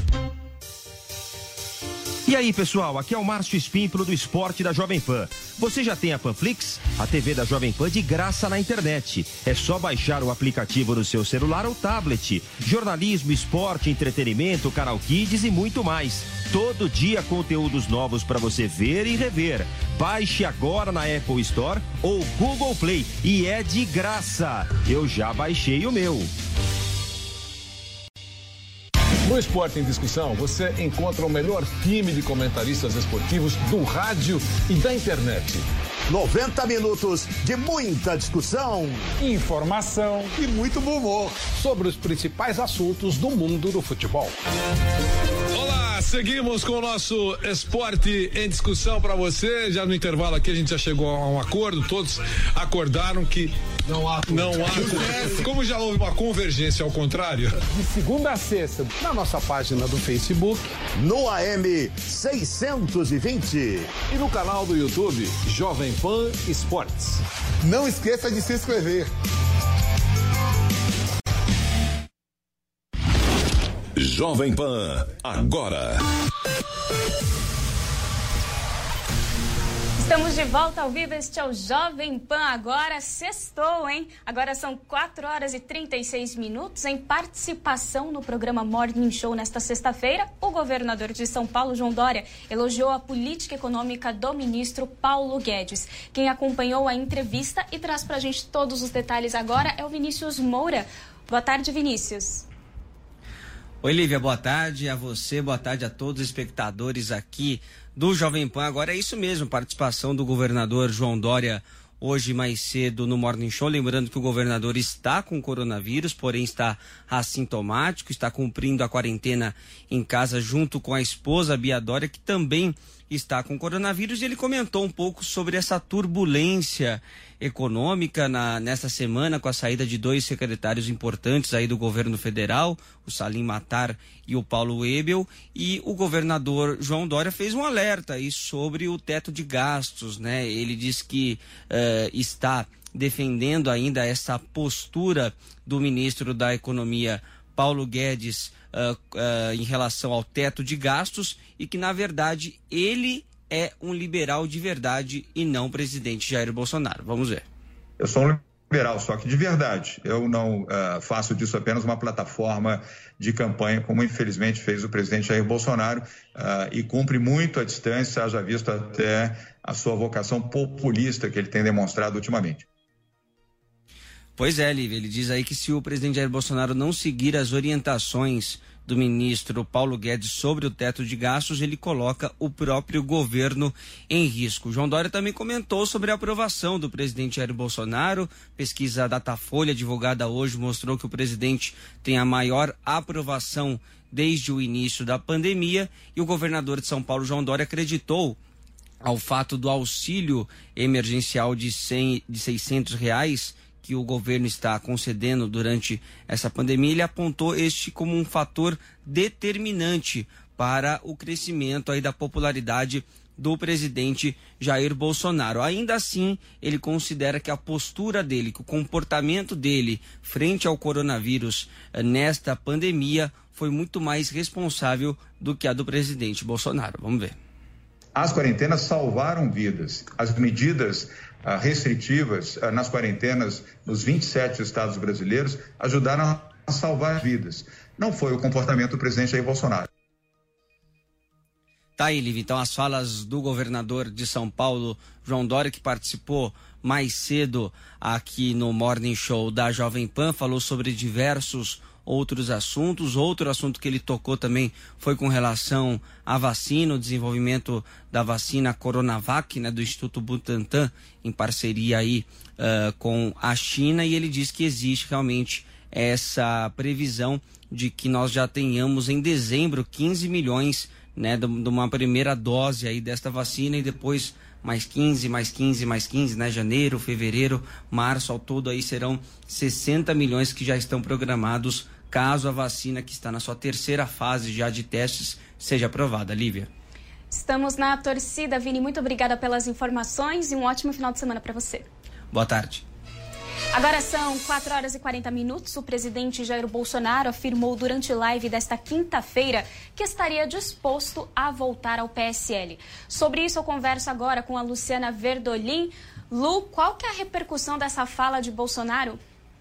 E aí, pessoal, aqui é o Márcio Espímpolo do Esporte da Jovem Pan. Você já tem a Panflix? A T V da Jovem Pan de graça na internet. É só baixar o aplicativo no seu celular ou tablet. Jornalismo, esporte, entretenimento, canal Kids e muito mais. Todo dia conteúdos novos para você ver e rever. Baixe agora na Apple Store ou Google Play e é de graça. Eu já baixei o meu. No Esporte em Discussão, você encontra o melhor time de comentaristas esportivos do rádio e da internet. noventa minutos de muita discussão, informação e muito bom humor sobre os principais assuntos do mundo do futebol. Olá, seguimos com o nosso Esporte em Discussão para você. Já no intervalo aqui a gente já chegou a um acordo, todos acordaram que não há não há como já houve uma convergência ao contrário. De segunda a sexta, na nossa página do Facebook, no A M seiscentos e vinte e no canal do YouTube Jovem Pan Esportes. Não esqueça de se inscrever. Jovem Pan, agora. Estamos de volta ao vivo, este é o Jovem Pan, agora sextou, hein? Agora são quatro horas e trinta e seis minutos. Em participação no programa Morning Show nesta sexta-feira, o governador de São Paulo, João Dória, elogiou a política econômica do ministro Paulo Guedes. Quem acompanhou a entrevista e traz pra gente todos os detalhes agora é o Vinícius Moura. Boa tarde, Vinícius. Oi, Lívia, boa tarde a você, boa tarde a todos os espectadores aqui do Jovem Pan. Agora é isso mesmo, participação do governador João Dória hoje mais cedo no Morning Show. Lembrando que o governador está com coronavírus, porém está assintomático, está cumprindo a quarentena em casa junto com a esposa Bia Dória, que também está com coronavírus, e ele comentou um pouco sobre essa turbulência econômica na, nesta semana, com a saída de dois secretários importantes aí do governo federal, o Salim Matar e o Paulo Ebel, e o governador João Dória fez um alerta aí sobre o teto de gastos, né? Ele diz que uh, está defendendo ainda essa postura do ministro da Economia, Paulo Guedes, uh, uh, em relação ao teto de gastos, e que, na verdade, ele é um liberal de verdade e não o presidente Jair Bolsonaro. Vamos ver. Eu sou um liberal, só que de verdade. Eu não uh, faço disso apenas uma plataforma de campanha, como infelizmente fez o presidente Jair Bolsonaro, uh, e cumpre muito à distância, haja visto até a sua vocação populista que ele tem demonstrado ultimamente. Pois é, Lívia, ele diz aí que se o presidente Jair Bolsonaro não seguir as orientações do ministro Paulo Guedes sobre o teto de gastos, ele coloca o próprio governo em risco. João Dória também comentou sobre a aprovação do presidente Jair Bolsonaro. Pesquisa Datafolha divulgada hoje mostrou que o presidente tem a maior aprovação desde o início da pandemia, e o governador de São Paulo, João Dória, acreditou ao fato do auxílio emergencial de, cem, de seiscentos reais que o governo está concedendo durante essa pandemia. Ele apontou este como um fator determinante para o crescimento aí da popularidade do presidente Jair Bolsonaro. Ainda assim, ele considera que a postura dele, que o comportamento dele frente ao coronavírus nesta pandemia foi muito mais responsável do que a do presidente Bolsonaro. Vamos ver. As quarentenas salvaram vidas. As medidas ah, restritivas ah, nas quarentenas nos vinte e sete estados brasileiros ajudaram a salvar vidas. Não foi o comportamento do presidente Jair Bolsonaro. Tá aí, Lívia. Então, as falas do governador de São Paulo, João Dória, que participou mais cedo aqui no Morning Show da Jovem Pan, falou sobre diversos outros assuntos. Outro assunto que ele tocou também foi com relação à vacina, o desenvolvimento da vacina Coronavac, né, do Instituto Butantan, em parceria aí uh, com a China, e ele diz que existe realmente essa previsão de que nós já tenhamos em dezembro quinze milhões, né, de uma primeira dose aí desta vacina, e depois mais quinze, mais quinze, mais quinze, né, janeiro, fevereiro, março, ao todo aí serão sessenta milhões que já estão programados caso a vacina, que está na sua terceira fase já de testes, seja aprovada. Lívia. Estamos na torcida, Vini. Muito obrigada pelas informações e um ótimo final de semana para você. Boa tarde. Agora são quatro horas e quarenta minutos. O presidente Jair Bolsonaro afirmou durante live desta quinta-feira que estaria disposto a voltar ao P S L. Sobre isso eu converso agora com a Luciana Verdolim. Lu, qual que é a repercussão dessa fala de Bolsonaro?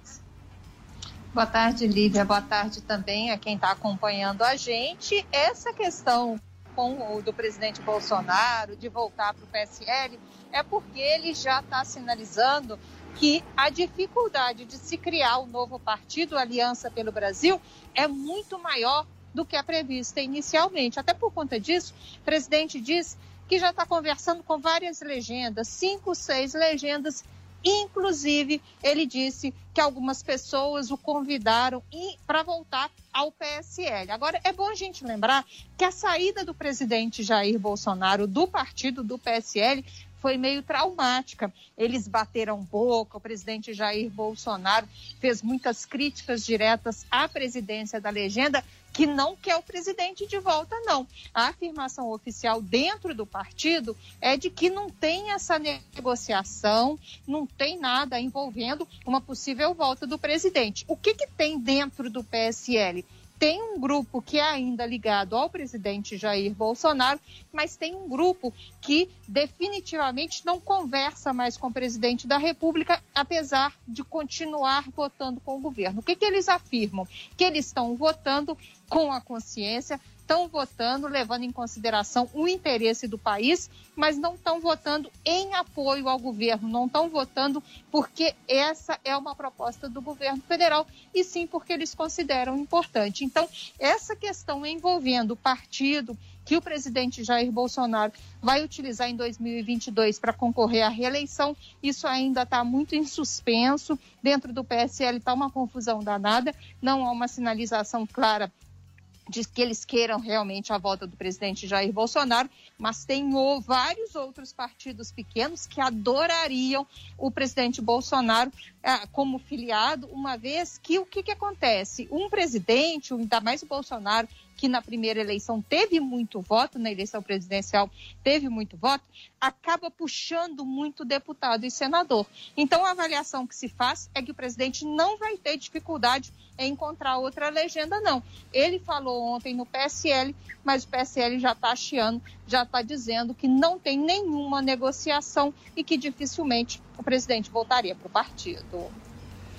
Boa tarde, Lívia. Boa tarde também a quem está acompanhando a gente. Essa questão com o do presidente Bolsonaro de voltar para o P S L é porque ele já está sinalizando que a dificuldade de se criar o novo partido Aliança pelo Brasil é muito maior do que a prevista inicialmente. Até por conta disso, o presidente diz que já está conversando com várias legendas, cinco, seis legendas. Inclusive, ele disse que algumas pessoas o convidaram para voltar ao P S L. Agora, é bom a gente lembrar que a saída do presidente Jair Bolsonaro do partido do P S L foi meio traumática. Eles bateram boca, o presidente Jair Bolsonaro fez muitas críticas diretas à presidência da legenda, que não quer o presidente de volta, não. A afirmação oficial dentro do partido é de que não tem essa negociação, não tem nada envolvendo uma possível volta do presidente. O que que tem dentro do P S L? Tem um grupo que é ainda ligado ao presidente Jair Bolsonaro, mas tem um grupo que definitivamente não conversa mais com o presidente da República, apesar de continuar votando com o governo. O que que eles afirmam? Que eles estão votando com a consciência, estão votando levando em consideração o interesse do país, mas não estão votando em apoio ao governo, não estão votando porque essa é uma proposta do governo federal, e sim porque eles consideram importante. Então, essa questão envolvendo o partido que o presidente Jair Bolsonaro vai utilizar em dois mil e vinte e dois para concorrer à reeleição, isso ainda está muito em suspenso. Dentro do P S L está uma confusão danada, não há uma sinalização clara de que eles queiram realmente a volta do presidente Jair Bolsonaro, mas tem o, vários outros partidos pequenos que adorariam o presidente Bolsonaro ah, como filiado, uma vez que o que, que acontece? Um presidente, ainda mais o Bolsonaro, que na primeira eleição teve muito voto, na eleição presidencial teve muito voto, acaba puxando muito deputado e senador. Então, a avaliação que se faz é que o presidente não vai ter dificuldade em encontrar outra legenda, não. Ele falou ontem no P S L, mas o P S L já está chiando, já está dizendo que não tem nenhuma negociação e que dificilmente o presidente voltaria para o partido.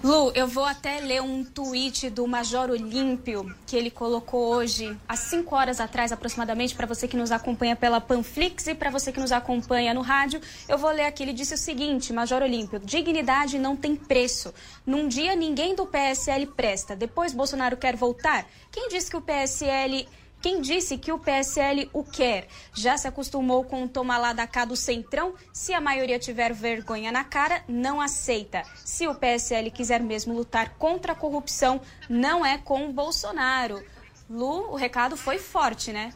Lu, eu vou até ler um tweet do Major Olímpio, que ele colocou hoje, há cinco horas atrás aproximadamente, para você que nos acompanha pela Panflix e para você que nos acompanha no rádio. Eu vou ler aqui, ele disse o seguinte, Major Olímpio: dignidade não tem preço. Num dia ninguém do P S L presta, depois Bolsonaro quer voltar. Quem disse que o P S L... Quem disse que o P S L o quer? Já se acostumou com o toma lá da cá do Centrão? Se a maioria tiver vergonha na cara, não aceita. Se o P S L quiser mesmo lutar contra a corrupção, não é com o Bolsonaro. Lu, o recado foi forte, né?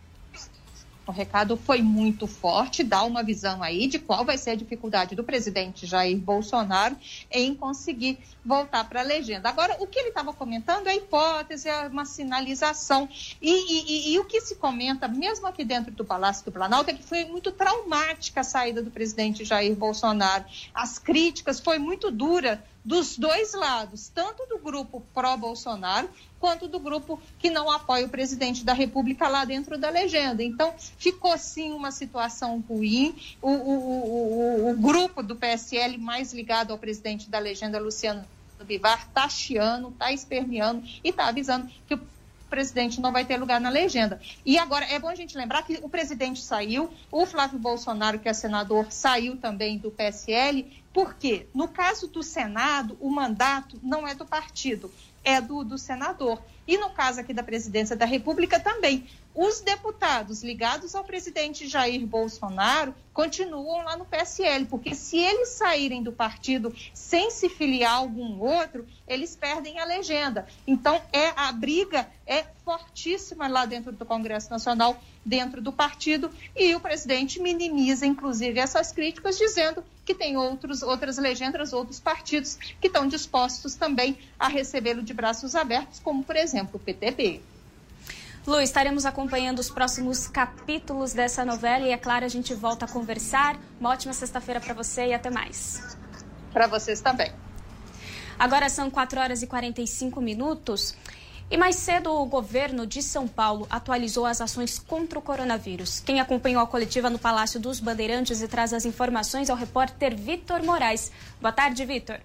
O recado foi muito forte, dá uma visão aí de qual vai ser a dificuldade do presidente Jair Bolsonaro em conseguir voltar para a legenda. Agora, o que ele estava comentando é hipótese, é uma sinalização. E, e, e, e o que se comenta, mesmo aqui dentro do Palácio do Planalto, é que foi muito traumática a saída do presidente Jair Bolsonaro. As críticas foi muito dura dos dois lados, tanto do grupo pró-Bolsonaro, quanto do grupo que não apoia o presidente da República lá dentro da legenda. Então, ficou sim uma situação ruim. O, o, o, o, o grupo do P S L mais ligado ao presidente da legenda, Luciano Bivar, está chiando, está esperneando e está avisando que o presidente não vai ter lugar na legenda. E agora, é bom a gente lembrar que o presidente saiu, o Flávio Bolsonaro, que é senador, saiu também do P S L, porque, no caso do Senado, o mandato não é do partido, é do, do senador. E no caso aqui da presidência da República também. Os deputados ligados ao presidente Jair Bolsonaro continuam lá no P S L, porque se eles saírem do partido sem se filiar a algum outro, eles perdem a legenda. Então, é, a briga é fortíssima lá dentro do Congresso Nacional, dentro do partido, e o presidente minimiza, inclusive, essas críticas, dizendo que tem outros, outras legendas, outros partidos que estão dispostos também a recebê-lo de braços abertos, como, por exemplo, o P T B. Lu, estaremos acompanhando os próximos capítulos dessa novela e, é claro, a gente volta a conversar. Uma ótima sexta-feira para você e até mais. Para vocês também. Agora são quatro horas e quarenta e cinco minutos. E mais cedo o governo de São Paulo atualizou as ações contra o coronavírus. Quem acompanhou a coletiva no Palácio dos Bandeirantes e traz as informações é o repórter Vitor Moraes. Boa tarde, Vitor.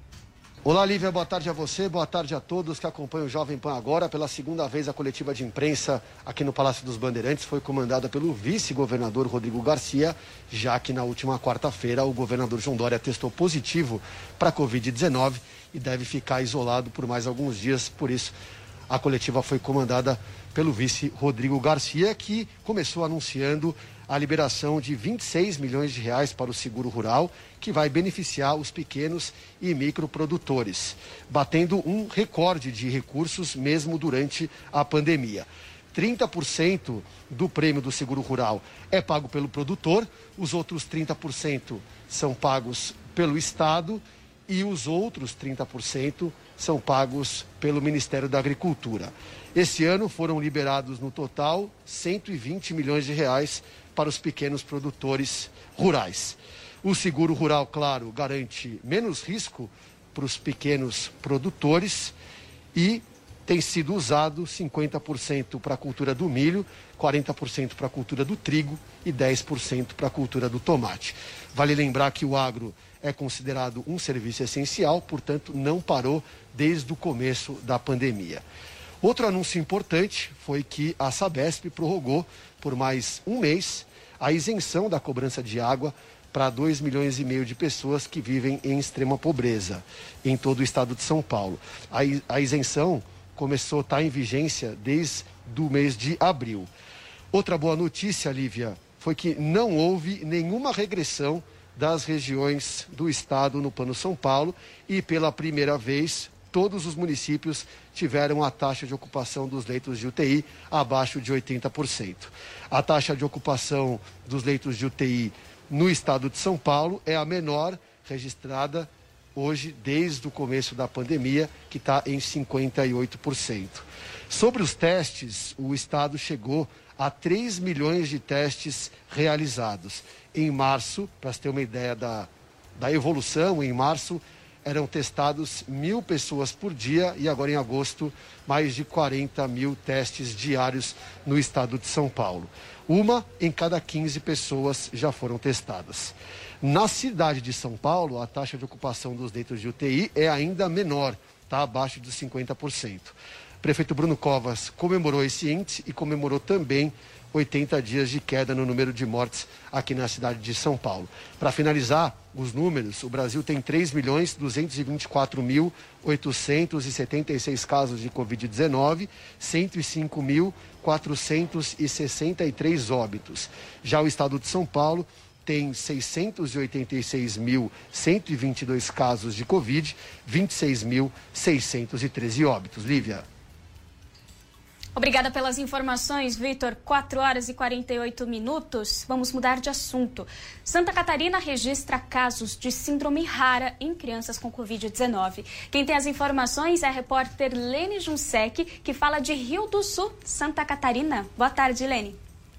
Olá, Lívia, boa tarde a você, boa tarde a todos que acompanham o Jovem Pan agora. Pela segunda vez, a coletiva de imprensa aqui no Palácio dos Bandeirantes foi comandada pelo vice-governador Rodrigo Garcia, já que na última quarta-feira o governador João Dória testou positivo para a covid dezenove e deve ficar isolado por mais alguns dias. Por isso, a coletiva foi comandada pelo vice Rodrigo Garcia, que começou anunciando a liberação de vinte e seis milhões de reais para o seguro rural, que vai beneficiar os pequenos e microprodutores, batendo um recorde de recursos mesmo durante a pandemia. trinta por cento do prêmio do seguro rural é pago pelo produtor, os outros trinta por cento são pagos pelo Estado e os outros trinta por cento são pagos pelo Ministério da Agricultura. Esse ano foram liberados no total cento e vinte milhões de reais para os pequenos produtores rurais. O seguro rural, claro, garante menos risco para os pequenos produtores e tem sido usado cinquenta por cento para a cultura do milho, quarenta por cento para a cultura do trigo e dez por cento para a cultura do tomate. Vale lembrar que o agro é considerado um serviço essencial, portanto, não parou desde o começo da pandemia. Outro anúncio importante foi que a Sabesp prorrogou por mais um mês a isenção da cobrança de água para dois milhões e meio de pessoas que vivem em extrema pobreza em todo o estado de São Paulo. A, a isenção começou a estar em vigência desde o mês de abril. Outra boa notícia, Lívia, foi que não houve nenhuma regressão das regiões do estado no Plano São Paulo e, pela primeira vez, todos os municípios tiveram a taxa de ocupação dos leitos de U T I abaixo de oitenta por cento. A taxa de ocupação dos leitos de U T I no estado de São Paulo é a menor registrada hoje desde o começo da pandemia, que está em cinquenta e oito por cento. Sobre os testes, o estado chegou a três milhões de testes realizados. Em março, para você ter uma ideia da, da evolução, em março eram testados mil pessoas por dia e agora em agosto mais de quarenta mil testes diários no estado de São Paulo. Uma em cada quinze pessoas já foram testadas. Na cidade de São Paulo, a taxa de ocupação dos leitos de U T I é ainda menor, está abaixo dos cinquenta por cento. O prefeito Bruno Covas comemorou esse índice e comemorou também oitenta dias de queda no número de mortes aqui na cidade de São Paulo. Para finalizar os números, o Brasil tem três milhões duzentos e vinte e quatro mil oitocentos e setenta e seis casos de covid dezenove, cento e cinco mil quatrocentos e sessenta e três óbitos. Já o estado de São Paulo tem seiscentos e oitenta e seis mil cento e vinte e dois casos de Covid, vinte e seis mil seiscentos e treze óbitos. Lívia. Obrigada pelas informações, Vitor. quatro horas e quarenta e oito minutos. Vamos mudar de assunto. Santa Catarina registra casos de síndrome rara em crianças com covid dezenove. Quem tem as informações é a repórter Lene Junsec, que fala de Rio do Sul, Santa Catarina. Boa tarde, Lene.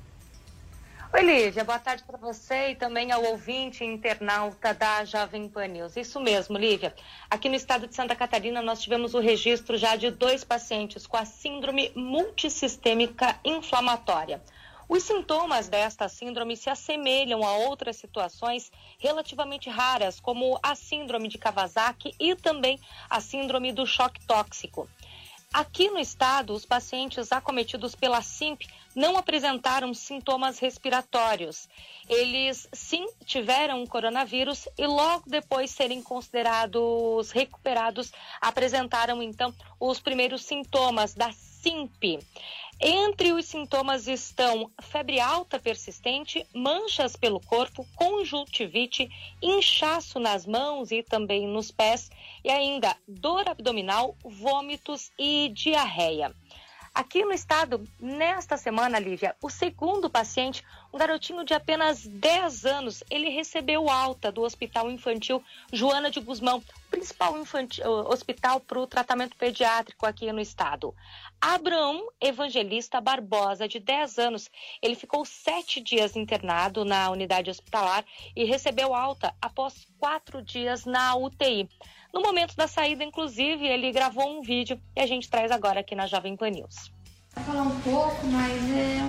Oi, Lívia, boa tarde para você e também ao ouvinte internauta da Jovem Pan News. Isso mesmo, Lívia. Aqui no estado de Santa Catarina, nós tivemos o registro já de dois pacientes com a síndrome multissistêmica inflamatória. Os sintomas desta síndrome se assemelham a outras situações relativamente raras, como a síndrome de Kawasaki e também a síndrome do choque tóxico. Aqui no estado, os pacientes acometidos pela SIMP não apresentaram sintomas respiratórios. Eles, sim, tiveram coronavírus e logo depois de serem considerados recuperados, apresentaram, então, os primeiros sintomas da SIMP. Entre os sintomas estão febre alta persistente, manchas pelo corpo, conjuntivite, inchaço nas mãos e também nos pés e ainda dor abdominal, vômitos e diarreia. Aqui no estado, nesta semana, Lívia, o segundo paciente, um garotinho de apenas dez anos, ele recebeu alta do Hospital Infantil Joana de Guzmão, o principal infantil, hospital para o tratamento pediátrico aqui no estado. Abraão Evangelista Barbosa, de dez anos, ele ficou sete dias internado na unidade hospitalar e recebeu alta após quatro dias na U T I. No momento da saída, inclusive, ele gravou um vídeo e a gente traz agora aqui na Jovem Pan News. Vou falar um pouco, mas é...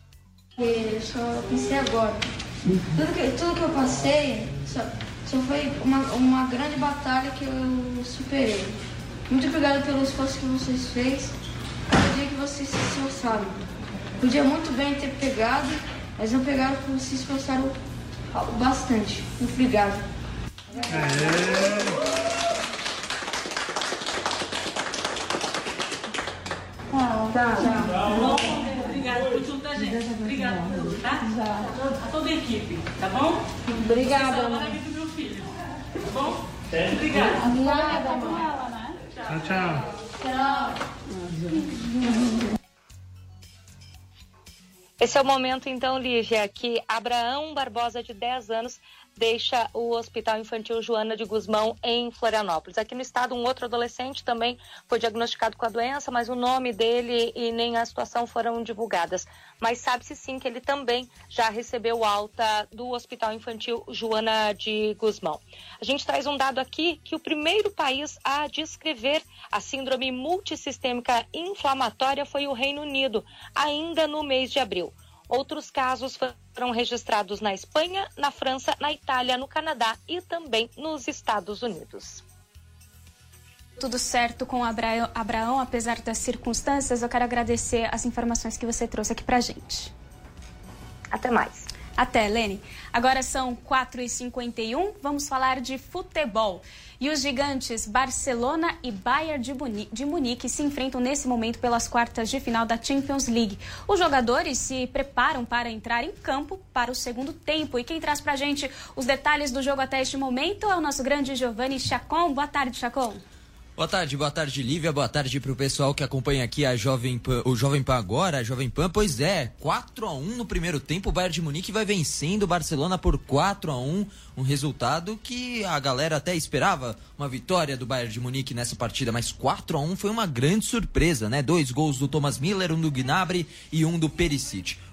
eu só pensei agora. Tudo que, tudo que eu passei só, só foi uma, uma grande batalha que eu superei. Muito obrigado pelo esforço que vocês fez, cada dia que vocês se esforçaram. Podia muito bem ter pegado, mas não pegaram porque se esforçaram bastante. Muito obrigado. É. Tá, tá. Obrigada por tudo, tá, gente? Obrigada por tudo, tá? A toda a equipe, tá bom? Obrigada. Agora é do meu filho, tá bom? Obrigada. Obrigada. Tá com ela, né? Tchau, tchau. Tchau. Esse é o momento, então, Lígia, que Abraão Barbosa, de dez anos, deixa o Hospital Infantil Joana de Guzmão em Florianópolis. Aqui no estado, um outro adolescente também foi diagnosticado com a doença, mas o nome dele e nem a situação foram divulgadas. Mas sabe-se sim que ele também já recebeu alta do Hospital Infantil Joana de Guzmão. A gente traz um dado aqui que o primeiro país a descrever a síndrome multissistêmica inflamatória foi o Reino Unido, ainda no mês de abril. Outros casos foram registrados na Espanha, na França, na Itália, no Canadá e também nos Estados Unidos. Tudo certo com Abraão, Abraão, apesar das circunstâncias. Eu quero agradecer as informações que você trouxe aqui pra gente. Até mais. Até, Lene. Agora são quatro e cinquenta e um, vamos falar de futebol. E os gigantes Barcelona e Bayern de Munique, de Munique se enfrentam nesse momento pelas quartas de final da Champions League. Os jogadores se preparam para entrar em campo para o segundo tempo. E quem traz pra gente os detalhes do jogo até este momento é o nosso grande Giovanni Chacon. Boa tarde, Chacon. Boa tarde, boa tarde, Lívia, boa tarde pro pessoal que acompanha aqui a Jovem Pan, o Jovem Pan agora, a Jovem Pan, pois é, quatro a um no primeiro tempo, o Bayern de Munique vai vencendo o Barcelona por quatro a um, um resultado que a galera até esperava, uma vitória do Bayern de Munique nessa partida, mas quatro a um foi uma grande surpresa, né? Dois gols do Thomas Müller, um do Gnabry e um do Perisic.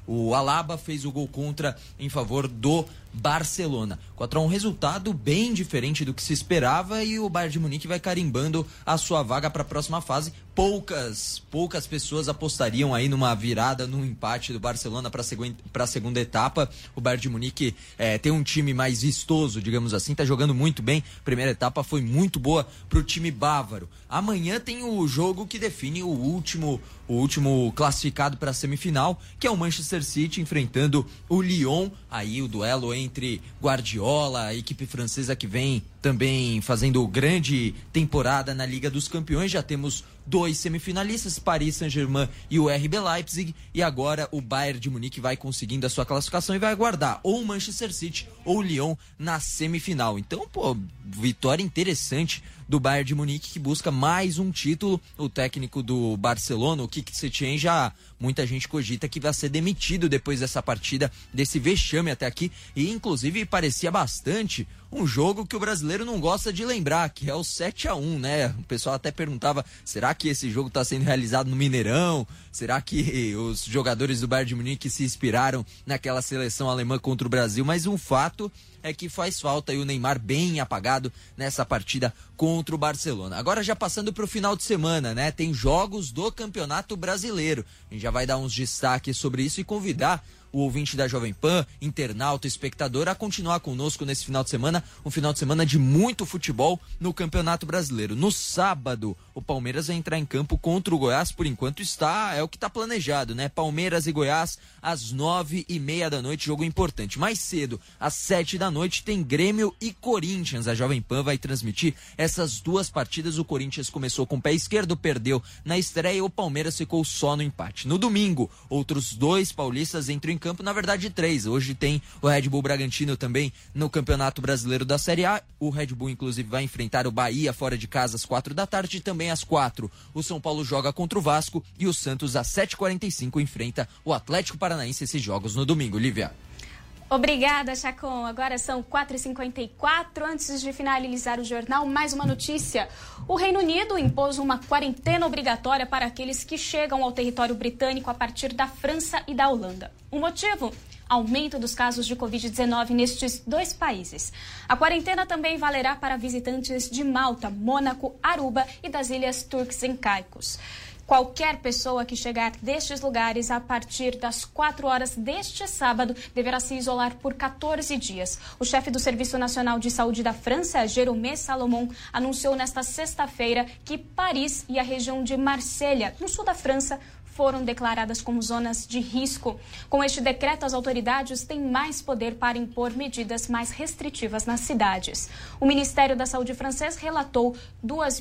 O Alaba fez o gol contra em favor do Barcelona. quatro a um, resultado bem diferente do que se esperava, e o Bayern de Munique vai carimbando a sua vaga para a próxima fase. Poucas, poucas pessoas apostariam aí numa virada, num empate do Barcelona para a segunda etapa. O Bayern de Munique é, tem um time mais vistoso, digamos assim, está jogando muito bem. A primeira etapa foi muito boa para o time bávaro. Amanhã tem o jogo que define o último, o último classificado para a semifinal, que é o Manchester City enfrentando o Lyon. Aí o duelo entre Guardiola, a equipe francesa que vem também fazendo grande temporada na Liga dos Campeões. Já temos dois semifinalistas, Paris Saint-Germain e o R B Leipzig, e agora o Bayern de Munique vai conseguindo a sua classificação e vai aguardar ou o Manchester City ou o Lyon na semifinal. Então, pô, vitória interessante do Bayern de Munique, que busca mais um título. O técnico do Barcelona, o Quique Setien, já muita gente cogita que vai ser demitido depois dessa partida, desse vexame até aqui, e inclusive parecia bastante um jogo que o brasileiro não gosta de lembrar, que é o sete a um, né? O pessoal até perguntava, será que esse jogo está sendo realizado no Mineirão? Será que os jogadores do Bayern de Munique se inspiraram naquela seleção alemã contra o Brasil? Mas um fato é que faz falta e o Neymar bem apagado nessa partida contra o Barcelona. Agora já passando para o final de semana, né? Tem jogos do Campeonato Brasileiro. A gente já vai dar uns destaques sobre isso e convidar o ouvinte da Jovem Pan, internauta, espectador, a continuar conosco nesse final de semana, um final de semana de muito futebol no Campeonato Brasileiro. No sábado, o Palmeiras vai entrar em campo contra o Goiás, por enquanto está, é o que está planejado, né? Palmeiras e Goiás, às nove e meia da noite, jogo importante. Mais cedo, às sete da noite, tem Grêmio e Corinthians. A Jovem Pan vai transmitir essas duas partidas. O Corinthians começou com o pé esquerdo, perdeu na estreia, e o Palmeiras ficou só no empate. No domingo, outros dois paulistas entram em campo, na verdade três. Hoje tem o Red Bull Bragantino também no Campeonato Brasileiro da Série A. O Red Bull, inclusive, vai enfrentar o Bahia fora de casa às quatro da tarde, e também às quatro o São Paulo joga contra o Vasco, e o Santos às sete e quarenta e cinco enfrenta o Atlético Paranaense. Esses jogos no domingo. Lívia. Obrigada, Chacon. Agora são quatro e cinquenta e quatro. Antes de finalizar o jornal, mais uma notícia. O Reino Unido impôs uma quarentena obrigatória para aqueles que chegam ao território britânico a partir da França e da Holanda. O motivo? Aumento dos casos de covid dezenove nestes dois países. A quarentena também valerá para visitantes de Malta, Mônaco, Aruba e das Ilhas Turks e Caicos. Qualquer pessoa que chegar destes lugares a partir das quatro horas deste sábado deverá se isolar por quatorze dias. O chefe do Serviço Nacional de Saúde da França, Jérôme Salomon, anunciou nesta sexta-feira que Paris e a região de Marselha, no sul da França, foram declaradas como zonas de risco. Com este decreto, as autoridades têm mais poder para impor medidas mais restritivas nas cidades. O Ministério da Saúde francês relatou duas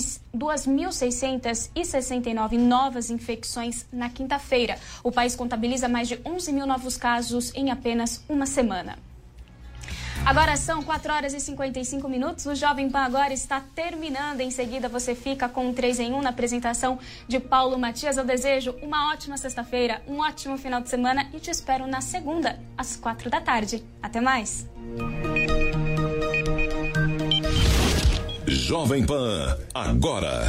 mil seiscentas e sessenta e nove novas infecções na quinta-feira. O país contabiliza mais de onze mil novos casos em apenas uma semana. Agora são quatro horas e cinquenta e cinco minutos. O Jovem Pan agora está terminando. Em seguida você fica com o três em um na apresentação de Paulo Matias. Eu desejo uma ótima sexta-feira, um ótimo final de semana e te espero na segunda, às quatro da tarde. Até mais. Jovem Pan, agora.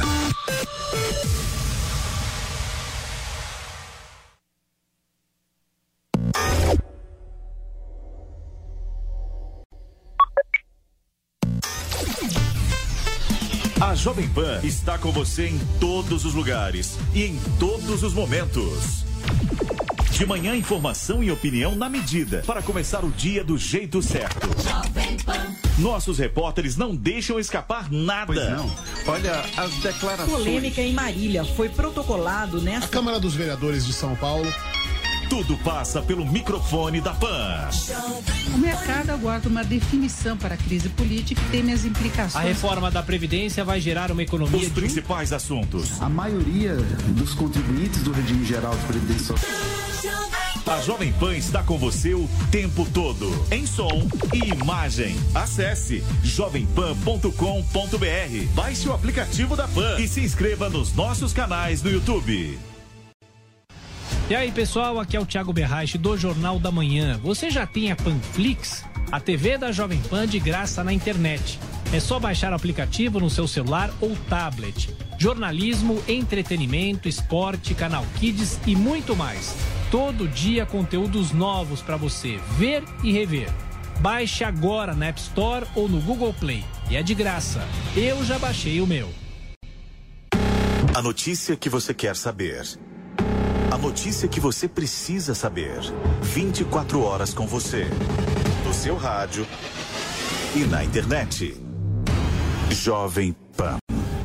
A Jovem Pan está com você em todos os lugares e em todos os momentos. De manhã, informação e opinião na medida, para começar o dia do jeito certo. Nossos repórteres não deixam escapar nada. Pois não. Olha, as declarações... Polêmica em Marília foi protocolado nesta... A Câmara dos Vereadores de São Paulo... Tudo passa pelo microfone da Pan. O mercado aguarda uma definição para a crise política e teme as implicações. A reforma da Previdência vai gerar uma economia... Os principais assuntos. A maioria dos contribuintes do regime geral de previdência social... A Jovem Pan está com você o tempo todo, em som e imagem. Acesse jovem pan ponto com ponto br. Baixe o aplicativo da Pan e se inscreva nos nossos canais no YouTube. E aí, pessoal, aqui é o Thiago Berraich do Jornal da Manhã. Você já tem a Panflix? A T V da Jovem Pan de graça na internet. É só baixar o aplicativo no seu celular ou tablet. Jornalismo, entretenimento, esporte, canal Kids e muito mais. Todo dia conteúdos novos para você ver e rever. Baixe agora na App Store ou no Google Play. E é de graça. Eu já baixei o meu. A notícia que você quer saber. A notícia que você precisa saber. vinte e quatro horas com você. No seu rádio e na internet. Jovem Pan.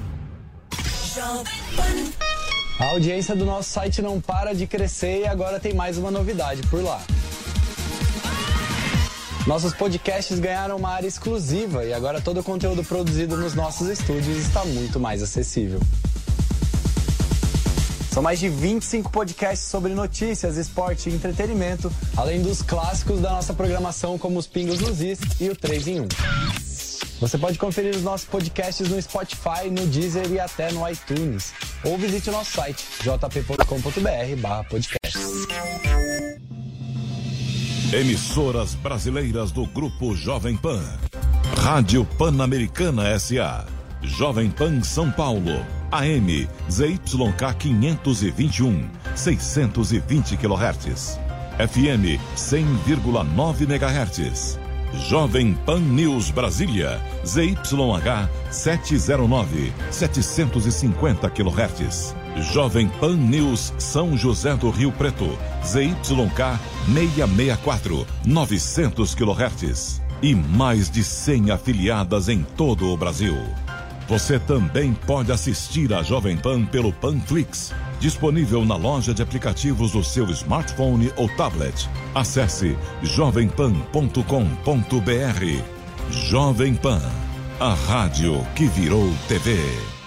A audiência do nosso site não para de crescer e agora tem mais uma novidade por lá. Nossos podcasts ganharam uma área exclusiva e agora todo o conteúdo produzido nos nossos estúdios está muito mais acessível. São mais de vinte e cinco podcasts sobre notícias, esporte e entretenimento, além dos clássicos da nossa programação como os Pingos nos Is e o três em um. Você pode conferir os nossos podcasts no Spotify, no Deezer e até no iTunes. Ou visite o nosso site, j p ponto com ponto b r barra podcasts. Emissoras brasileiras do Grupo Jovem Pan. Rádio Pan-Americana S A. Jovem Pan São Paulo. A M Z Y K quinhentos e vinte e um, seiscentos e vinte quilohertz. F M cem vírgula nove megahertz. Jovem Pan News Brasília, Z Y H setecentos e nove, setecentos e cinquenta quilohertz. Jovem Pan News São José do Rio Preto, Z Y K seiscentos e sessenta e quatro, novecentos quilohertz. E mais de cem afiliadas em todo o Brasil. Você também pode assistir a Jovem Pan pelo Panflix, disponível na loja de aplicativos do seu smartphone ou tablet. Acesse jovem pan ponto com ponto b r. Jovem Pan, a rádio que virou T V.